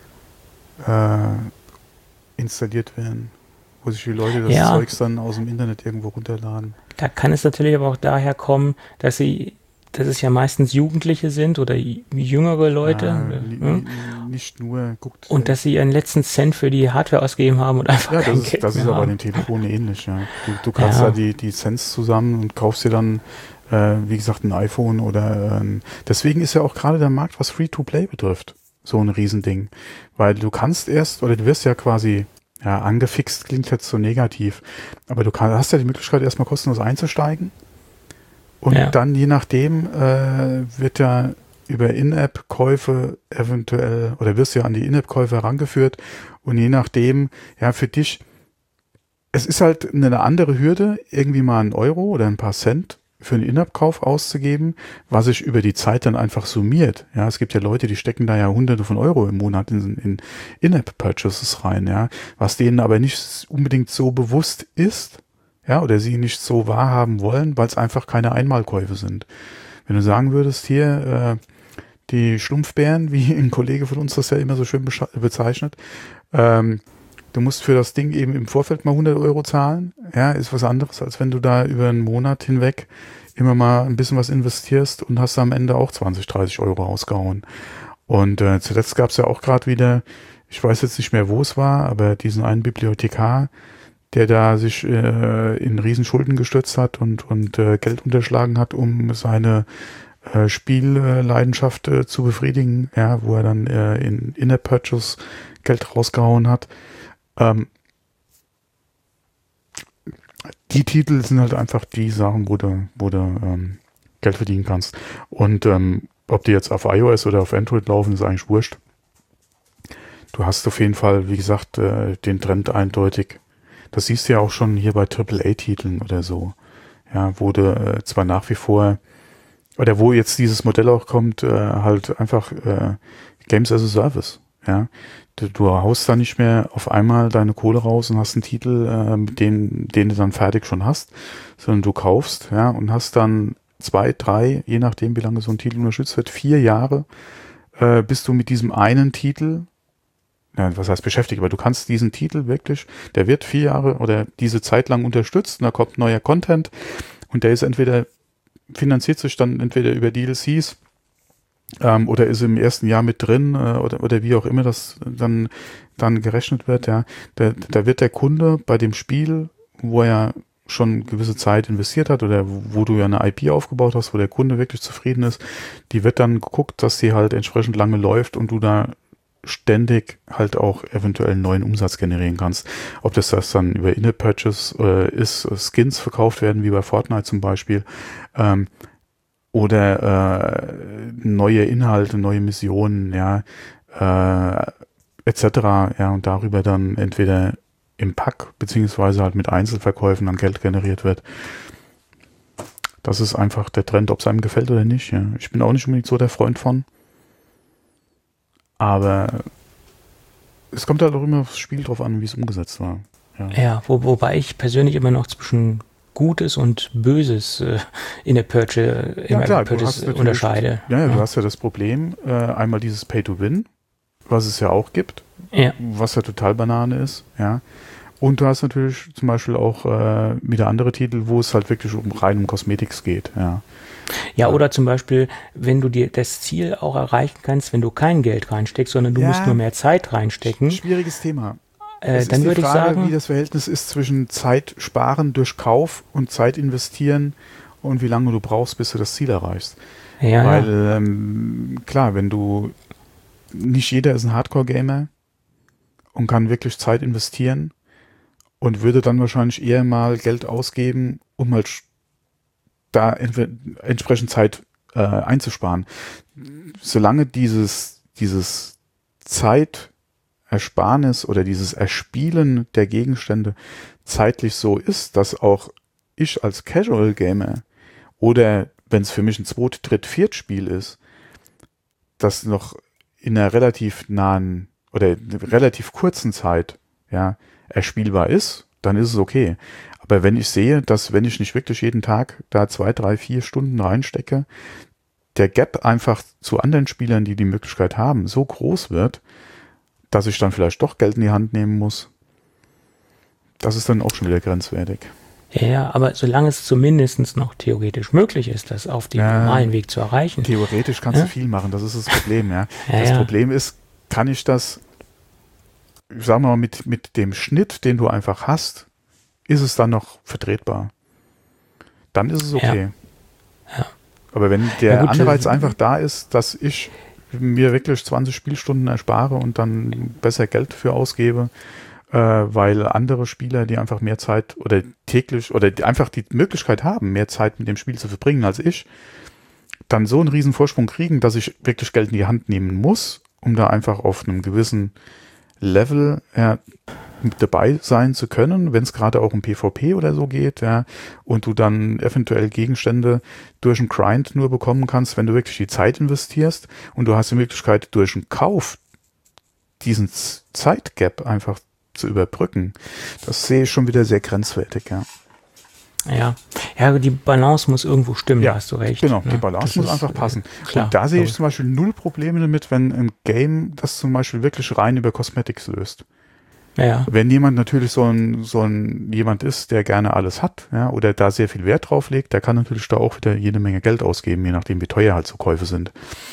installiert werden, wo sich die Leute das Zeugs dann aus dem Internet irgendwo runterladen. Da kann es natürlich aber auch daher kommen, dass es ja meistens Jugendliche sind oder jüngere Leute. Nicht nur. Und dass sie ihren letzten Cent für die Hardware ausgegeben haben und einfach kein Geld das ist aber bei den Telefonen ähnlich. Ja. Du kannst da die Cents zusammen und kaufst dir dann, wie gesagt, ein iPhone oder deswegen ist ja auch gerade der Markt, was Free-to-Play betrifft, so ein Riesending. Weil du wirst ja quasi angefixt, klingt jetzt so negativ, aber hast ja die Möglichkeit, erstmal kostenlos einzusteigen. Und dann, je nachdem, wird ja über In-App-Käufe eventuell, oder wirst ja an die In-App-Käufe herangeführt. Und je nachdem, für dich, es ist halt eine andere Hürde, irgendwie mal einen Euro oder ein paar Cent für einen In-App-Kauf auszugeben, was sich über die Zeit dann einfach summiert. Ja, es gibt ja Leute, die stecken da ja Hunderte von Euro im Monat in In-App-Purchases rein, was denen aber nicht unbedingt so bewusst ist, oder sie nicht so wahrhaben wollen, weil es einfach keine Einmalkäufe sind. Wenn du sagen würdest, hier, die Schlumpfbären, wie ein Kollege von uns das ja immer so schön bezeichnet, du musst für das Ding eben im Vorfeld mal 100 Euro zahlen, ist was anderes, als wenn du da über einen Monat hinweg immer mal ein bisschen was investierst und hast am Ende auch 20, 30 Euro ausgehauen. Und zuletzt gab es ja auch gerade wieder, ich weiß jetzt nicht mehr, wo es war, aber diesen einen Bibliothekar, der da sich in Riesenschulden gestürzt hat und Geld unterschlagen hat, um seine Spielleidenschaft zu befriedigen, wo er dann in In-App-Purchase Geld rausgehauen hat. Die Titel sind halt einfach die Sachen, wo du Geld verdienen kannst. Und ob die jetzt auf iOS oder auf Android laufen, ist eigentlich wurscht. Du hast auf jeden Fall, wie gesagt, den Trend eindeutig. Das siehst du ja auch schon hier bei AAA-Titeln oder so. Wo du zwar nach wie vor, oder wo jetzt dieses Modell auch kommt, halt einfach Games as a Service. Du haust da nicht mehr auf einmal deine Kohle raus und hast einen Titel, den du dann fertig schon hast, sondern du kaufst, und hast dann 2, 3, je nachdem, wie lange so ein Titel unterstützt wird, 4 Jahre, bist du mit diesem einen Titel, was heißt beschäftigt, aber du kannst diesen Titel wirklich, der wird 4 Jahre oder diese Zeit lang unterstützt und da kommt neuer Content und der ist finanziert sich dann entweder über DLCs oder ist im ersten Jahr mit drin oder wie auch immer das dann gerechnet wird. Da wird der Kunde bei dem Spiel, wo er schon gewisse Zeit investiert hat oder wo du ja eine IP aufgebaut hast, wo der Kunde wirklich zufrieden ist, die wird dann geguckt, dass die halt entsprechend lange läuft und du da ständig halt auch eventuell einen neuen Umsatz generieren kannst. Ob das dann über In-App-Purchase ist, Skins verkauft werden, wie bei Fortnite zum Beispiel, oder neue Inhalte, neue Missionen, etc. Und darüber dann entweder im Pack beziehungsweise halt mit Einzelverkäufen dann Geld generiert wird. Das ist einfach der Trend, ob es einem gefällt oder nicht. Ich bin auch nicht unbedingt so der Freund von. Aber es kommt halt auch immer aufs Spiel drauf an, wie es umgesetzt war. Wobei ich persönlich immer noch zwischen Gutes und Böses in der Purchase unterscheide. Du hast ja das Problem, einmal dieses Pay-to-Win, was es ja auch gibt, was ja total Banane ist, Und du hast natürlich zum Beispiel auch wieder andere Titel, wo es halt wirklich rein um Cosmetics geht. Ja, oder zum Beispiel, wenn du dir das Ziel auch erreichen kannst, wenn du kein Geld reinsteckst, sondern du musst nur mehr Zeit reinstecken. Schwieriges Thema. Dann würde ich sagen, wie das Verhältnis ist zwischen Zeit sparen durch Kauf und Zeit investieren und wie lange du brauchst, bis du das Ziel erreichst. Ja, weil, klar, wenn du, nicht jeder ist ein Hardcore-Gamer und kann wirklich Zeit investieren und würde dann wahrscheinlich eher mal Geld ausgeben, um halt da entsprechend Zeit einzusparen. Solange dieses Zeitersparnis oder dieses Erspielen der Gegenstände zeitlich so ist, dass auch ich als Casual Gamer oder wenn es für mich ein Zweit-, Dritt-, Viert-Spiel ist, das noch in einer relativ nahen oder relativ kurzen Zeit erspielbar ist, dann ist es okay. Aber wenn ich sehe, dass wenn ich nicht wirklich jeden Tag da 2, 3, 4 Stunden reinstecke, der Gap einfach zu anderen Spielern, die die Möglichkeit haben, so groß wird, dass ich dann vielleicht doch Geld in die Hand nehmen muss, das ist dann auch schon wieder grenzwertig. Ja, aber solange es zumindest noch theoretisch möglich ist, das auf dem normalen Weg zu erreichen. Theoretisch kannst du viel machen, das ist das Problem. Das Problem ist, kann ich das, ich sag mal, mit dem Schnitt, den du einfach hast, ist es dann noch vertretbar. Dann ist es okay. Ja. Aber wenn der Anreiz einfach da ist, dass ich mir wirklich 20 Spielstunden erspare und dann besser Geld für ausgebe, weil andere Spieler, die einfach mehr Zeit oder täglich oder die einfach die Möglichkeit haben, mehr Zeit mit dem Spiel zu verbringen als ich, dann so einen riesen Vorsprung kriegen, dass ich wirklich Geld in die Hand nehmen muss, um da einfach auf einem gewissen Level mit dabei sein zu können, wenn es gerade auch um PvP oder so geht, und du dann eventuell Gegenstände durch einen Grind nur bekommen kannst, wenn du wirklich die Zeit investierst und du hast die Möglichkeit, durch einen Kauf diesen Zeitgap einfach zu überbrücken. Das sehe ich schon wieder sehr grenzwertig, Ja, die Balance muss irgendwo stimmen, da hast du recht. Genau, die Balance muss einfach passen. Klar, und da sehe ich zum Beispiel null Probleme damit, wenn ein Game das zum Beispiel wirklich rein über Cosmetics löst. Ja. Wenn jemand natürlich so ein jemand ist, der gerne alles hat, oder da sehr viel Wert drauf legt, der kann natürlich da auch wieder jede Menge Geld ausgeben, je nachdem, wie teuer halt so Käufe sind.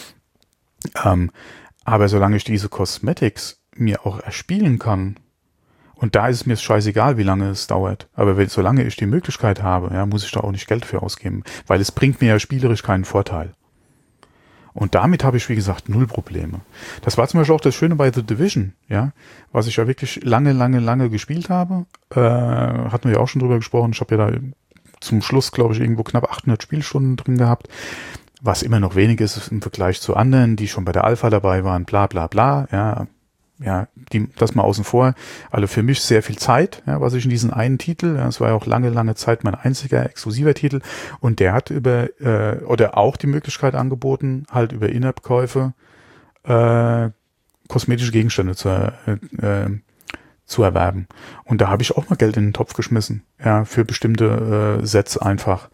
Aber solange ich diese Cosmetics mir auch erspielen kann, und da ist es mir scheißegal, wie lange es dauert. Aber solange ich die Möglichkeit habe, muss ich da auch nicht Geld für ausgeben. Weil es bringt mir ja spielerisch keinen Vorteil. Und damit habe ich, wie gesagt, null Probleme. Das war zum Beispiel auch das Schöne bei The Division, was ich ja wirklich lange gespielt habe. Hatten wir ja auch schon drüber gesprochen. Ich habe ja da zum Schluss, glaube ich, irgendwo knapp 800 Spielstunden drin gehabt. Was immer noch wenig ist im Vergleich zu anderen, die schon bei der Alpha dabei waren, bla bla bla, das mal außen vor. Also für mich sehr viel Zeit, was ich in diesen einen Titel, das war ja auch lange Zeit mein einziger exklusiver Titel, und der hat oder auch die Möglichkeit angeboten, halt über In-App-Käufe kosmetische Gegenstände zu erwerben. Und da habe ich auch mal Geld in den Topf geschmissen, für bestimmte Sets einfach.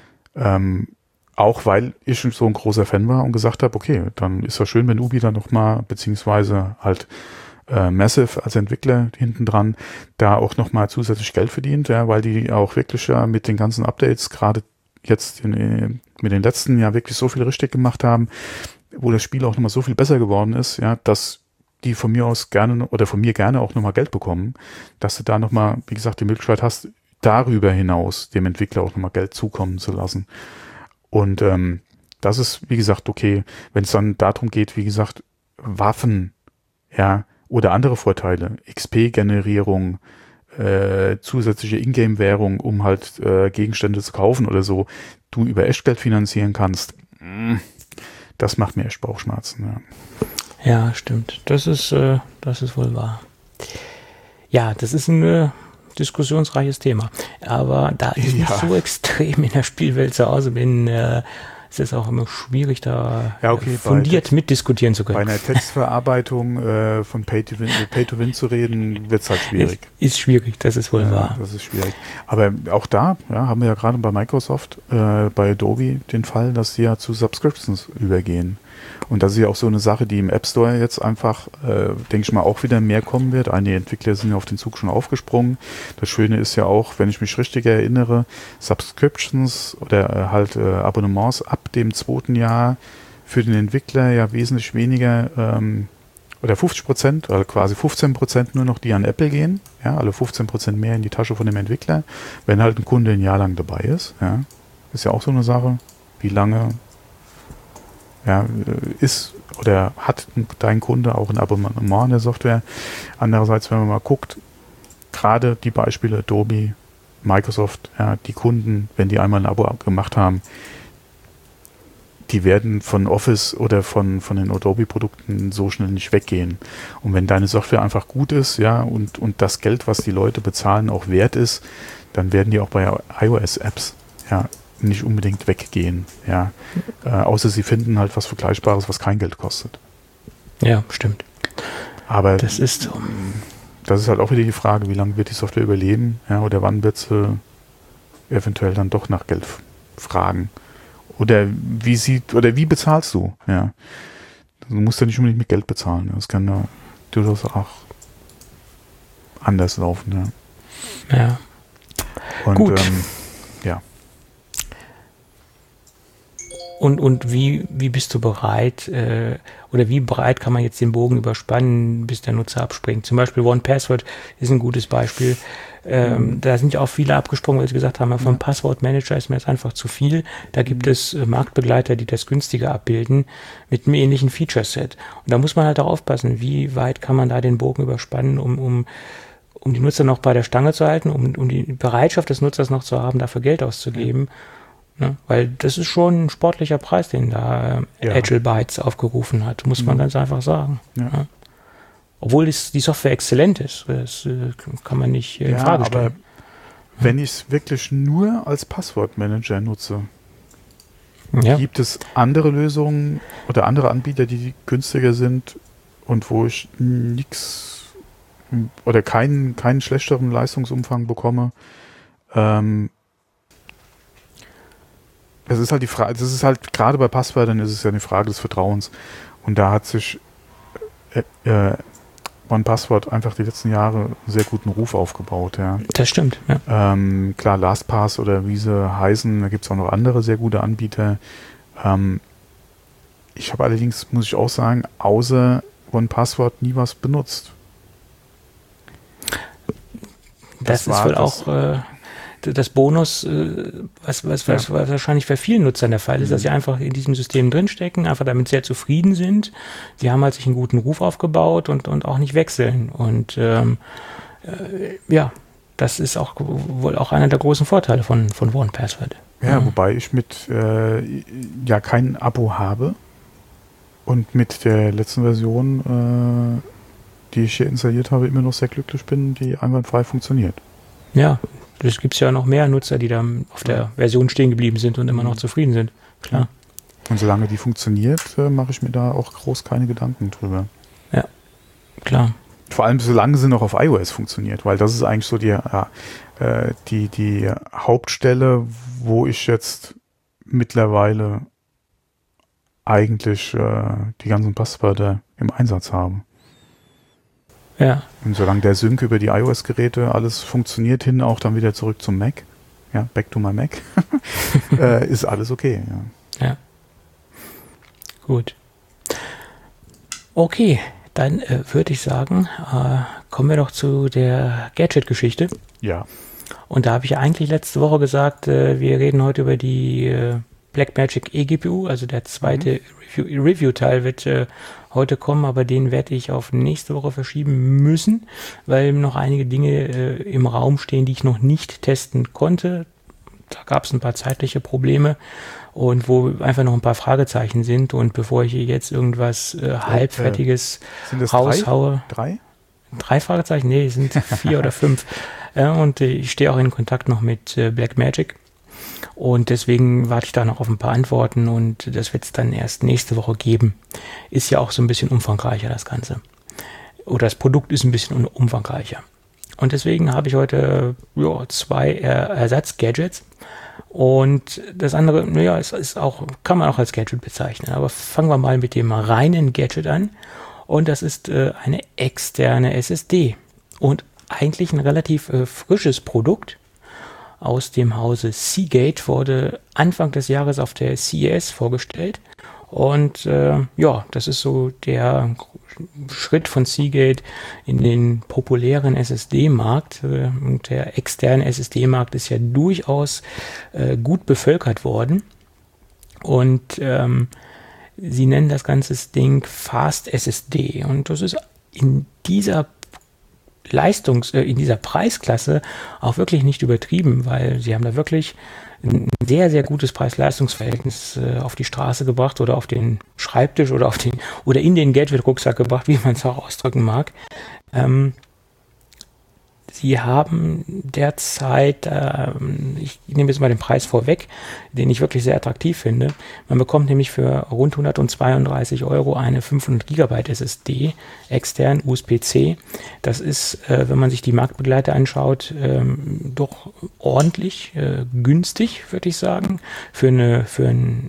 Auch weil ich so ein großer Fan war und gesagt habe, okay, dann ist das schön, wenn Ubi dann nochmal, beziehungsweise halt Massive als Entwickler hinten dran, da auch nochmal zusätzlich Geld verdient, weil die auch wirklich mit den ganzen Updates gerade jetzt mit den letzten Jahr wirklich so viel richtig gemacht haben, wo das Spiel auch nochmal so viel besser geworden ist, dass die von mir gerne auch nochmal Geld bekommen, dass du da nochmal, wie gesagt, die Möglichkeit hast, darüber hinaus dem Entwickler auch nochmal Geld zukommen zu lassen. Und das ist, wie gesagt, okay, wenn es dann darum geht, wie gesagt, Waffen, oder andere Vorteile, XP-Generierung, zusätzliche Ingame-Währung, um halt Gegenstände zu kaufen oder so, du über Echtgeld finanzieren kannst, das macht mir echt Bauchschmerzen. Ja, stimmt. Das ist wohl wahr. Ja, das ist ein diskussionsreiches Thema. Aber da ich nicht so extrem in der Spielwelt zu Hause bin, es ist auch immer schwierig, da fundiert mitdiskutieren zu können. Bei einer Textverarbeitung von Pay-to-Win zu reden, wird es halt schwierig. Ist schwierig, das ist wohl wahr. Das ist schwierig. Aber auch da haben wir ja gerade bei Microsoft, bei Adobe den Fall, dass sie ja zu Subscriptions übergehen. Und das ist ja auch so eine Sache, die im App Store jetzt einfach, denke ich mal, auch wieder mehr kommen wird. Einige Entwickler sind ja auf den Zug schon aufgesprungen. Das Schöne ist ja auch, wenn ich mich richtig erinnere, Subscriptions oder Abonnements ab dem 2. Jahr für den Entwickler ja wesentlich weniger oder 50%, also quasi 15% nur noch, die an Apple gehen. Ja, alle 15% mehr in die Tasche von dem Entwickler, wenn halt ein Kunde ein Jahr lang dabei ist. Ja, ist ja auch so eine Sache, wie lange ist oder hat dein Kunde auch ein Abonnement an der Software. Andererseits, wenn man mal guckt, gerade die Beispiele Adobe, Microsoft, ja, die Kunden, wenn die einmal ein Abo gemacht haben, die werden von Office oder von den Adobe-Produkten so schnell nicht weggehen. Und wenn deine Software einfach gut ist, ja, und das Geld, was die Leute bezahlen, auch wert ist, dann werden die auch bei iOS-Apps, ja, nicht unbedingt weggehen, ja. Außer sie finden halt was Vergleichbares, was kein Geld kostet. Ja, stimmt. Aber das ist so. Das ist halt auch wieder die Frage, wie lange wird die Software überleben, ja, oder wann wird sie eventuell dann doch nach Geld fragen. Oder wie bezahlst du? Ja. Du musst ja nicht unbedingt mit Geld bezahlen. Das kann ja durchaus auch anders laufen. Ja. Ja. Und, gut. Ja. Und wie bist du bereit, oder wie breit kann man jetzt den Bogen überspannen, bis der Nutzer abspringt? Zum Beispiel 1Password ist ein gutes Beispiel. Da sind ja auch viele abgesprungen, weil sie gesagt haben, vom Passwortmanager ist mir jetzt einfach zu viel. Da gibt es Marktbegleiter, die das günstiger abbilden, mit einem ähnlichen Feature-Set. Und da muss man halt auch aufpassen, wie weit kann man da den Bogen überspannen, um die Nutzer noch bei der Stange zu halten, um die Bereitschaft des Nutzers noch zu haben, dafür Geld auszugeben. Ne? Weil das ist schon ein sportlicher Preis, den da Agile Bytes aufgerufen hat, muss man ganz einfach sagen. Ja. Ja. Obwohl die Software exzellent ist, das kann man nicht in Frage stellen. Aber wenn ich es wirklich nur als Passwortmanager nutze, gibt es andere Lösungen oder andere Anbieter, die günstiger sind und wo ich nichts oder keinen schlechteren Leistungsumfang bekomme. Es ist halt die Frage, das ist halt gerade bei Passwörtern ist es ja eine Frage des Vertrauens. Und da hat sich OnePassword einfach die letzten Jahre einen sehr guten Ruf aufgebaut. Ja. Das stimmt. Ja. Klar, LastPass oder wie sie heißen, da gibt es auch noch andere sehr gute Anbieter. Ich habe allerdings, muss ich auch sagen, außer OnePassword nie was benutzt. Das ist wohl auch das Bonus, was wahrscheinlich bei vielen Nutzern der Fall ist, dass sie einfach in diesem System drinstecken, einfach damit sehr zufrieden sind. Sie haben halt sich einen guten Ruf aufgebaut und auch nicht wechseln. Und das ist auch wohl auch einer der großen Vorteile von OnePassword. Ja, wobei ich mit kein Abo habe und mit der letzten Version, die ich hier installiert habe, immer noch sehr glücklich bin, die einwandfrei funktioniert. Ja, es gibt ja noch mehr Nutzer, die da auf der Version stehen geblieben sind und immer noch zufrieden sind. Klar. Und solange die funktioniert, mache ich mir da auch groß keine Gedanken drüber. Ja, klar. Vor allem solange sie noch auf iOS funktioniert, weil das ist eigentlich so die Hauptstelle, wo ich jetzt mittlerweile eigentlich die ganzen Passwörter im Einsatz habe. Ja. Und solange der Sync über die iOS-Geräte alles funktioniert, hin auch dann wieder zurück zum Mac, ja, back to my Mac, ist alles okay. Ja. Gut. Okay, dann würde ich sagen, kommen wir doch zu der Gadget-Geschichte. Ja. Und da habe ich eigentlich letzte Woche gesagt, wir reden heute über die Blackmagic eGPU, also der zweite Review-Teil wird heute kommen, aber den werde ich auf nächste Woche verschieben müssen, weil noch einige Dinge im Raum stehen, die ich noch nicht testen konnte. Da gab es ein paar zeitliche Probleme und wo einfach noch ein paar Fragezeichen sind. Und bevor ich hier jetzt irgendwas halbfertiges raushaue. Drei? 3 Fragezeichen? Nee, es sind 4 oder 5. Und ich stehe auch in Kontakt noch mit Blackmagic. Und deswegen warte ich da noch auf ein paar Antworten und das wird es dann erst nächste Woche geben. Ist ja auch so ein bisschen umfangreicher, das Ganze. Oder das Produkt ist ein bisschen umfangreicher. Und deswegen habe ich heute 2 Ersatz-Gadgets. Und das andere, es ist auch, kann man auch als Gadget bezeichnen. Aber fangen wir mal mit dem reinen Gadget an. Und das ist eine externe SSD. Und eigentlich ein relativ frisches Produkt aus dem Hause Seagate, wurde Anfang des Jahres auf der CES vorgestellt. Und das ist so der Schritt von Seagate in den populären SSD-Markt. Und der externe SSD-Markt ist ja durchaus gut bevölkert worden. Und sie nennen das ganze Ding Fast SSD. Und das ist in dieser in dieser Preisklasse auch wirklich nicht übertrieben, weil sie haben da wirklich ein sehr, sehr gutes Preis-Leistungs-Verhältnis auf die Straße gebracht oder auf den Schreibtisch oder oder in den Gadget-Rucksack gebracht, wie man es auch ausdrücken mag. Sie haben derzeit, ich nehme jetzt mal den Preis vorweg, den ich wirklich sehr attraktiv finde. Man bekommt nämlich für rund 132 € eine 500 GB SSD, extern USB-C. Das ist, wenn man sich die Marktbegleiter anschaut, doch ordentlich günstig, würde ich sagen, für ein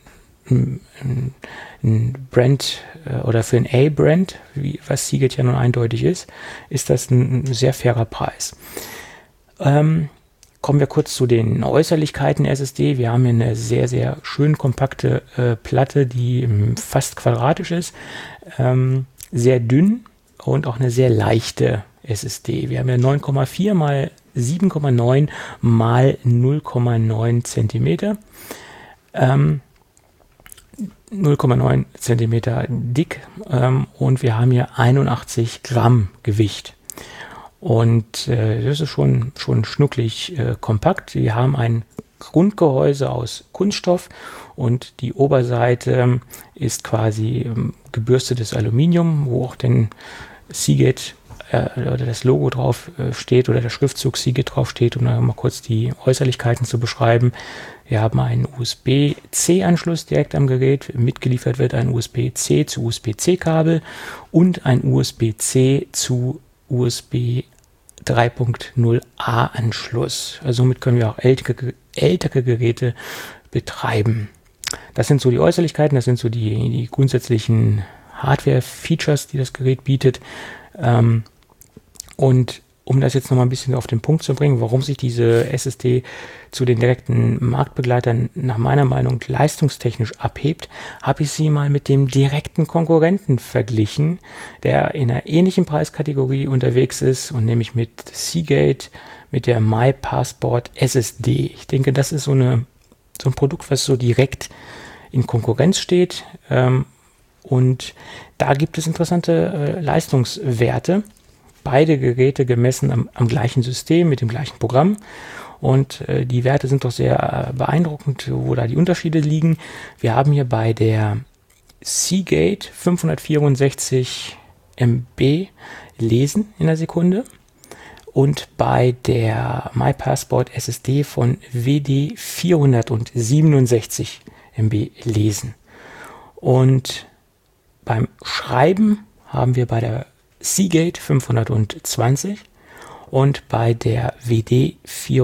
Brand oder für ein A-Brand, was Seagate ja nun eindeutig ist das ein sehr fairer Preis. Kommen wir kurz zu den Äußerlichkeiten der SSD. Wir haben hier eine sehr, sehr schön kompakte Platte, die fast quadratisch ist, sehr dünn und auch eine sehr leichte SSD. Wir haben ja 9,4 mal 7,9 mal 0,9 Zentimeter. 0,9 Zentimeter dick und wir haben hier 81 Gramm Gewicht. Und das ist schon schnucklig kompakt. Wir haben ein Grundgehäuse aus Kunststoff und die Oberseite ist quasi gebürstetes Aluminium, wo auch den Seagate oder das Logo drauf steht oder der Schriftzug Seagate drauf steht, um dann mal kurz die Äußerlichkeiten zu beschreiben. Wir haben einen USB-C-Anschluss direkt am Gerät. Mitgeliefert wird ein USB-C zu USB-C-Kabel und ein USB-C zu USB 3.0a-Anschluss. Also somit können wir auch ältere Geräte betreiben. Das sind so die Äußerlichkeiten, das sind so die grundsätzlichen Hardware-Features, die das Gerät bietet. Und um das jetzt nochmal ein bisschen auf den Punkt zu bringen, warum sich diese SSD zu den direkten Marktbegleitern nach meiner Meinung leistungstechnisch abhebt, habe ich sie mal mit dem direkten Konkurrenten verglichen, der in einer ähnlichen Preiskategorie unterwegs ist, und nämlich mit Seagate, mit der MyPassport SSD. Ich denke, das ist so ein Produkt, was so direkt in Konkurrenz steht, und da gibt es interessante Leistungswerte. Beide Geräte gemessen am gleichen System mit dem gleichen Programm, und die Werte sind doch sehr beeindruckend, wo da die Unterschiede liegen. Wir haben hier bei der Seagate 564 MB Lesen in der Sekunde und bei der MyPassport SSD von WD 467 MB Lesen. Und beim Schreiben haben wir bei der Seagate 520 und bei der WD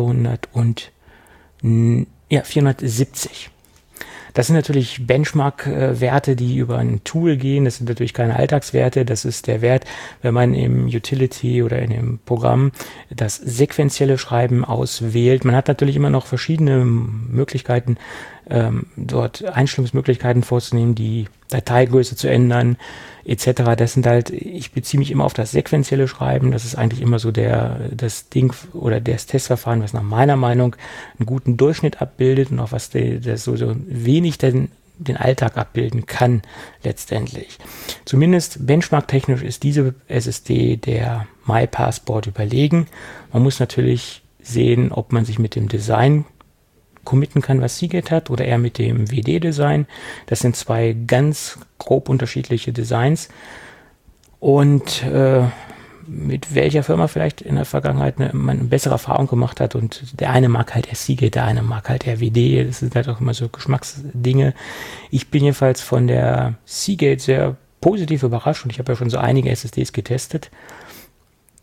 470. Das sind natürlich Benchmark-Werte, die über ein Tool gehen. Das sind natürlich keine Alltagswerte. Das ist der Wert, wenn man im Utility oder in dem Programm das sequentielle Schreiben auswählt. Man hat natürlich immer noch verschiedene Möglichkeiten, dort Einstellungsmöglichkeiten vorzunehmen, die Dateigröße zu ändern, etc. Das sind halt, ich beziehe mich immer auf das sequentielle Schreiben. Das ist eigentlich immer so das Ding oder das Testverfahren, was nach meiner Meinung einen guten Durchschnitt abbildet und auch was das so wenig den Alltag abbilden kann letztendlich. Zumindest benchmarktechnisch ist diese SSD der MyPassport überlegen. Man muss natürlich sehen, ob man sich mit dem Design committen kann, was Seagate hat, oder eher mit dem WD-Design. Das sind zwei ganz grob unterschiedliche Designs. Und mit welcher Firma vielleicht in der Vergangenheit man eine bessere Erfahrung gemacht hat. Und der eine mag halt eher Seagate, der eine mag halt eher WD. Das sind halt auch immer so Geschmacksdinge. Ich bin jedenfalls von der Seagate sehr positiv überrascht und ich habe ja schon so einige SSDs getestet.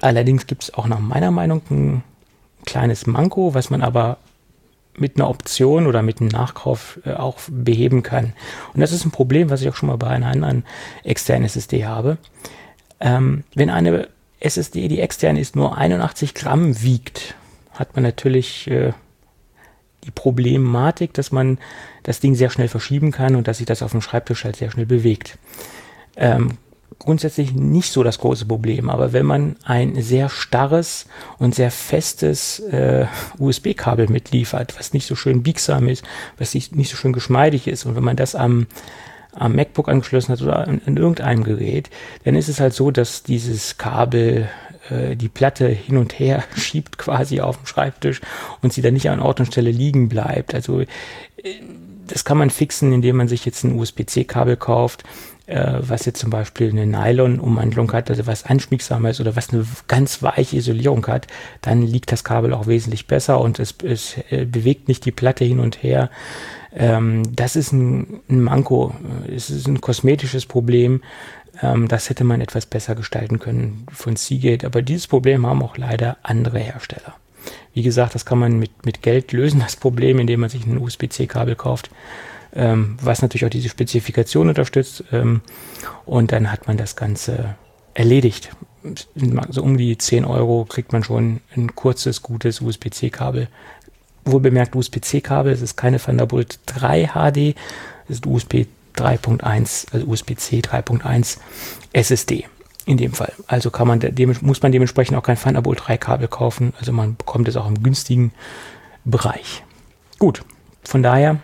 Allerdings gibt es auch nach meiner Meinung ein kleines Manko, was man aber mit einer Option oder mit einem Nachkauf auch beheben kann. Und das ist ein Problem, was ich auch schon mal bei einer anderen externen SSD habe. Wenn eine SSD, die extern ist, nur 81 Gramm wiegt, hat man natürlich die Problematik, dass man das Ding sehr schnell verschieben kann und dass sich das auf dem Schreibtisch halt sehr schnell bewegt. Grundsätzlich nicht so das große Problem, aber wenn man ein sehr starres und sehr festes USB-Kabel mitliefert, was nicht so schön biegsam ist, was nicht so schön geschmeidig ist, und wenn man das am MacBook angeschlossen hat oder an irgendeinem Gerät, dann ist es halt so, dass dieses Kabel die Platte hin und her schiebt quasi auf dem Schreibtisch und sie dann nicht an Ort und Stelle liegen bleibt. Also das kann man fixen, indem man sich jetzt ein USB-C-Kabel kauft, was jetzt zum Beispiel eine Nylon-Umwandlung hat, also was anschmiegsamer ist oder was eine ganz weiche Isolierung hat, dann liegt das Kabel auch wesentlich besser und es bewegt nicht die Platte hin und her. Das ist ein Manko, es ist ein kosmetisches Problem. Das hätte man etwas besser gestalten können von Seagate, aber dieses Problem haben auch leider andere Hersteller. Wie gesagt, das kann man mit Geld lösen, das Problem, indem man sich ein USB-C-Kabel kauft, was natürlich auch diese Spezifikation unterstützt, und dann hat man das Ganze erledigt. So um die 10 € kriegt man schon ein kurzes, gutes USB-C-Kabel. Wohlbemerkt USB-C-Kabel, es ist keine Thunderbolt 3 HD, es ist USB 3.1, also USB-C 3.1 SSD in dem Fall. Also muss man dementsprechend auch kein Thunderbolt 3 Kabel kaufen, also man bekommt es auch im günstigen Bereich. Gut, von daher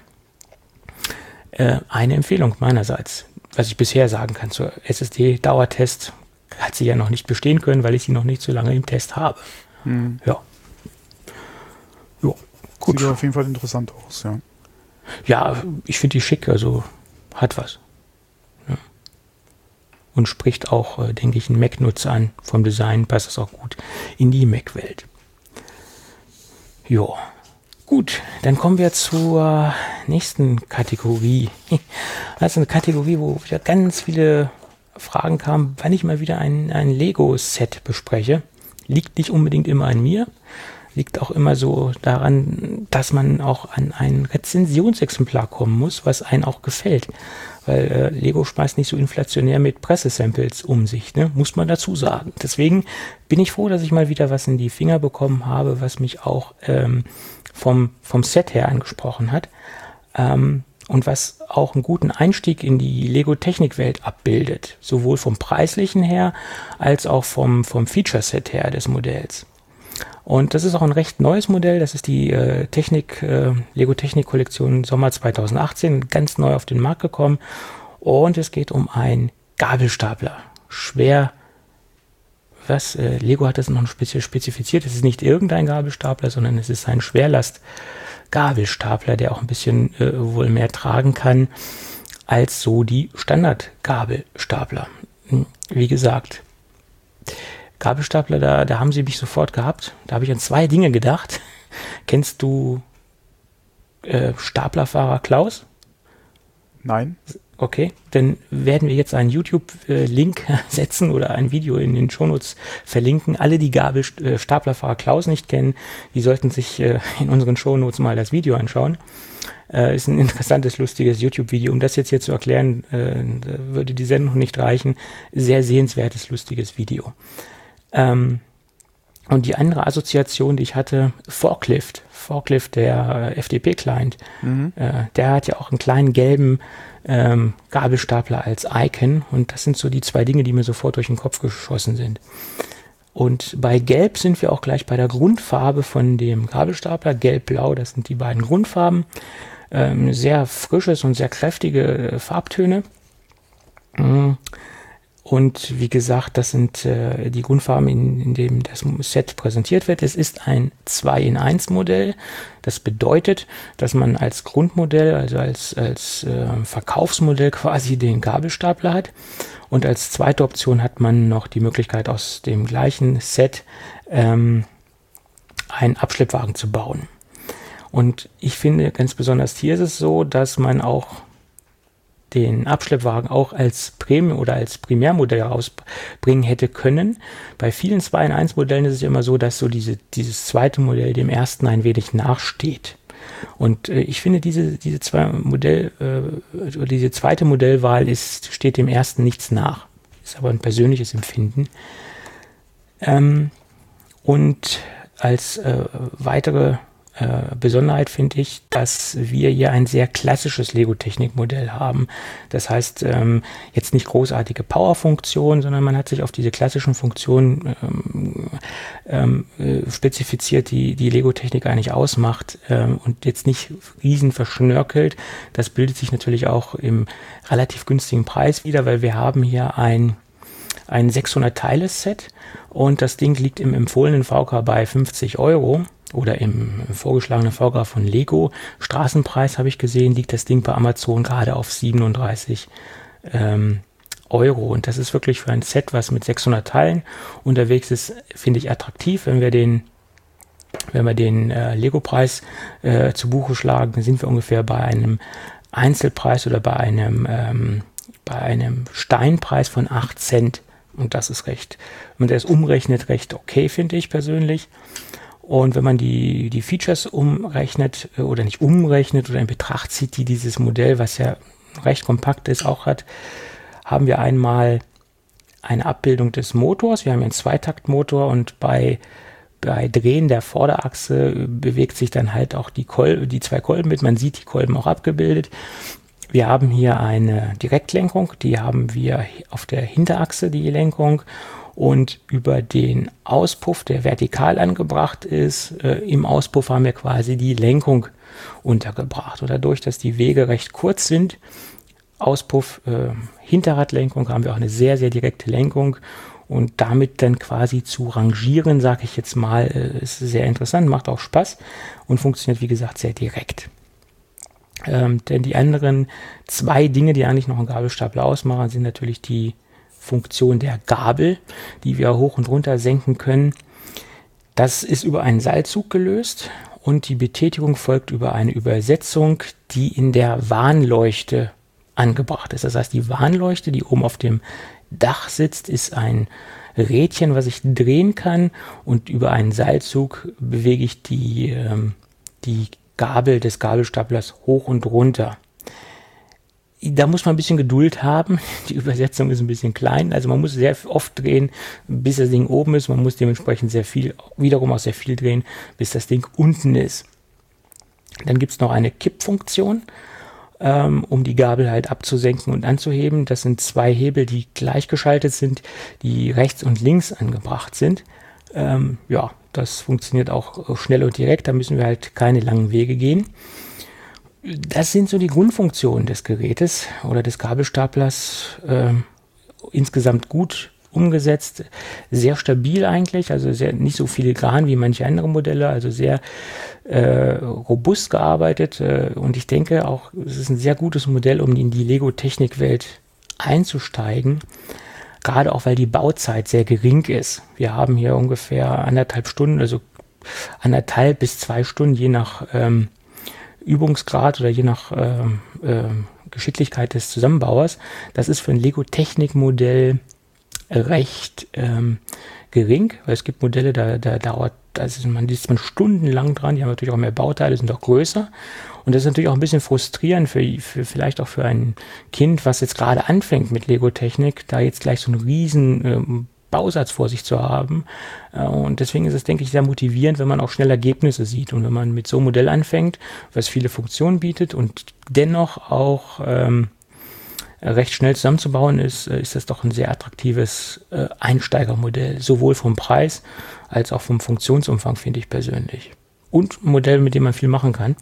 eine Empfehlung meinerseits. Was ich bisher sagen kann zur SSD-Dauertest, hat sie ja noch nicht bestehen können, weil ich sie noch nicht so lange im Test habe. Ja. Gut. Sieht auf jeden Fall interessant aus, ja. Ja, ich finde die schick, also hat was. Ja. Und spricht auch, denke ich, einen Mac-Nutzer an. Vom Design passt das auch gut in die Mac-Welt. Ja, gut, dann kommen wir zur nächsten Kategorie. Das ist eine Kategorie, wo wieder ganz viele Fragen kamen, wann ich mal wieder ein Lego-Set bespreche. Liegt nicht unbedingt immer an mir. Liegt auch immer so daran, dass man auch an ein Rezensionsexemplar kommen muss, was einem auch gefällt. Weil Lego schmeißt nicht so inflationär mit Pressesamples um sich, ne? Muss man dazu sagen. Deswegen bin ich froh, dass ich mal wieder was in die Finger bekommen habe, was mich auch vom Set her angesprochen hat. Und was auch einen guten Einstieg in die Lego-Technikwelt abbildet. Sowohl vom Preislichen her, als auch vom Feature-Set her des Modells. Und das ist auch ein recht neues Modell. Das ist die Lego-Technik-Kollektion Sommer 2018, ganz neu auf den Markt gekommen. Und es geht um einen Gabelstapler. Schwer, Lego hat das noch spezifiziert. Es ist nicht irgendein Gabelstapler, sondern es ist ein Schwerlast-Gabelstapler, der auch ein bisschen wohl mehr tragen kann als so die Standard-Gabelstapler. Wie gesagt, Gabelstapler, da haben sie mich sofort gehabt. Da habe ich an zwei Dinge gedacht. Kennst du Staplerfahrer Klaus? Nein. Okay, dann werden wir jetzt einen YouTube-Link setzen oder ein Video in den Shownotes verlinken. Alle, die Staplerfahrer Klaus nicht kennen, die sollten sich in unseren Shownotes mal das Video anschauen. Ist ein interessantes, lustiges YouTube-Video. Um das jetzt hier zu erklären, würde die Sendung nicht reichen. Sehr sehenswertes, lustiges Video. Und die andere Assoziation, die ich hatte, Forklift, der FTP-Client, der hat ja auch einen kleinen gelben Gabelstapler als Icon, und das sind so die zwei Dinge, die mir sofort durch den Kopf geschossen sind. Und bei Gelb sind wir auch gleich bei der Grundfarbe von dem Gabelstapler. Gelb-Blau, das sind die beiden Grundfarben. Sehr frisches und sehr kräftige Farbtöne. Und wie gesagt, das sind die Grundfarben, in dem das Set präsentiert wird. Es ist ein 2-in-1 Modell. Das bedeutet, dass man als Grundmodell, also als Verkaufsmodell quasi den Gabelstapler hat. Und als zweite Option hat man noch die Möglichkeit, aus dem gleichen Set einen Abschleppwagen zu bauen. Und ich finde, ganz besonders hier ist es so, dass man auch den Abschleppwagen auch als Premium oder als Primärmodell rausbringen hätte können. Bei vielen 2-in-1 Modellen ist es immer so, dass so dieses zweite Modell dem ersten ein wenig nachsteht. Und ich finde, diese zweite Modellwahl steht dem ersten nichts nach. Ist aber ein persönliches Empfinden. Und als weitere Besonderheit finde ich, dass wir hier ein sehr klassisches Lego-Technik-Modell haben. Das heißt, jetzt nicht großartige Power-Funktionen, sondern man hat sich auf diese klassischen Funktionen spezifiziert, die Lego-Technik eigentlich ausmacht, und jetzt nicht riesen verschnörkelt. Das bildet sich natürlich auch im relativ günstigen Preis wieder, weil wir haben hier ein 600-Teile-Set und das Ding liegt im empfohlenen VK bei 50 € oder im vorgeschlagenen VK von Lego. Straßenpreis habe ich gesehen, liegt das Ding bei Amazon gerade auf 37 €. Und das ist wirklich für ein Set, was mit 600 Teilen unterwegs ist, finde ich attraktiv. Wenn wir den Lego-Preis zu Buche schlagen, sind wir ungefähr bei einem Einzelpreis oder bei einem Steinpreis von 8 Cent. Und das ist wenn man das umrechnet, recht okay, finde ich persönlich. Und wenn man die Features umrechnet oder nicht umrechnet oder in Betracht zieht, die dieses Modell, was ja recht kompakt ist, auch hat, haben wir einmal eine Abbildung des Motors. Wir haben einen Zweitaktmotor und bei Drehen der Vorderachse bewegt sich dann halt auch die zwei Kolben mit. Man sieht die Kolben auch abgebildet. Wir haben hier eine Direktlenkung, die haben wir auf der Hinterachse, die Lenkung, und über den Auspuff, der vertikal angebracht ist, im Auspuff haben wir quasi die Lenkung untergebracht. Und dadurch, dass die Wege recht kurz sind, Auspuff, Hinterradlenkung, haben wir auch eine sehr, sehr direkte Lenkung. Und damit dann quasi zu rangieren, sage ich jetzt mal, ist sehr interessant, macht auch Spaß und funktioniert, wie gesagt, sehr direkt. Denn die anderen zwei Dinge, die eigentlich noch einen Gabelstapler ausmachen, sind natürlich die Funktion der Gabel, die wir hoch und runter senken können. Das ist über einen Seilzug gelöst und die Betätigung folgt über eine Übersetzung, die in der Warnleuchte angebracht ist. Das heißt, die Warnleuchte, die oben auf dem Dach sitzt, ist ein Rädchen, was ich drehen kann, und über einen Seilzug bewege ich die Gabel des Gabelstaplers hoch und runter. Da muss man ein bisschen Geduld haben. Die Übersetzung ist ein bisschen klein. Also man muss sehr oft drehen, bis das Ding oben ist. Man muss dementsprechend wiederum auch sehr viel drehen, bis das Ding unten ist. Dann gibt es noch eine Kippfunktion, um die Gabel halt abzusenken und anzuheben. Das sind zwei Hebel, die gleichgeschaltet sind, die rechts und links angebracht sind. Das funktioniert auch schnell und direkt, da müssen wir halt keine langen Wege gehen. Das sind so die Grundfunktionen des Gerätes oder des Gabelstaplers. Insgesamt gut umgesetzt, sehr stabil eigentlich, also nicht so filigran wie manche andere Modelle, also sehr robust gearbeitet. Und ich denke auch, es ist ein sehr gutes Modell, um in die Lego-Technikwelt einzusteigen. Gerade auch, weil die Bauzeit sehr gering ist. Wir haben hier ungefähr 1,5 Stunden, also 1,5 bis 2 Stunden, je nach Übungsgrad oder je nach Geschicklichkeit des Zusammenbauers. Das ist für ein Lego-Technik-Modell recht gering, weil es gibt Modelle, da ist man stundenlang dran, die haben natürlich auch mehr Bauteile, sind auch größer. Und das ist natürlich auch ein bisschen frustrierend vielleicht auch für ein Kind, was jetzt gerade anfängt mit Lego-Technik, da jetzt gleich so einen riesen Bausatz vor sich zu haben. Und deswegen ist es, denke ich, sehr motivierend, wenn man auch schnell Ergebnisse sieht. Und wenn man mit so einem Modell anfängt, was viele Funktionen bietet und dennoch auch recht schnell zusammenzubauen ist das doch ein sehr attraktives Einsteigermodell, sowohl vom Preis als auch vom Funktionsumfang, finde ich persönlich. Und ein Modell, mit dem man viel machen kann.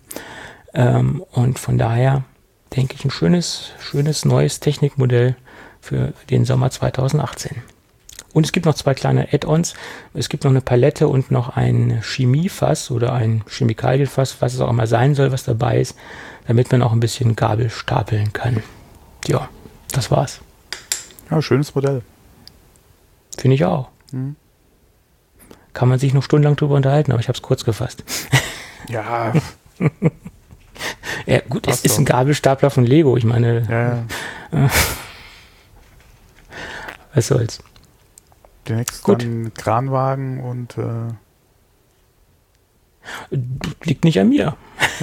Und von daher denke ich, ein schönes neues Technikmodell für den Sommer 2018. Und es gibt noch 2 kleine Add-ons. Es gibt noch eine Palette und noch ein Chemiefass oder ein Chemikalienfass, was es auch immer sein soll, was dabei ist, damit man auch ein bisschen Gabel stapeln kann. Ja, das war's. Ja, schönes Modell. Finde ich auch. Mhm. Kann man sich noch stundenlang drüber unterhalten, aber ich habe es kurz gefasst. Ja. Ja, gut, es ist ein Gabelstapler von Lego. Ich meine, was soll's. Demnächst dann Kranwagen und liegt nicht an mir.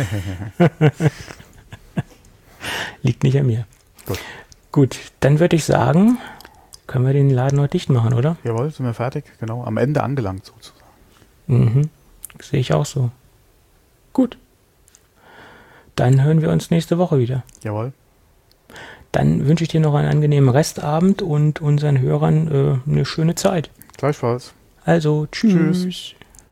Liegt nicht an mir. Gut, dann würde ich sagen, können wir den Laden heute dicht machen, oder? Jawohl, sind wir fertig. Genau, am Ende angelangt sozusagen. Mhm, sehe ich auch so. Gut. Dann hören wir uns nächste Woche wieder. Jawohl. Dann wünsche ich dir noch einen angenehmen Restabend und unseren Hörern eine schöne Zeit. Gleichfalls. Also, tschüss.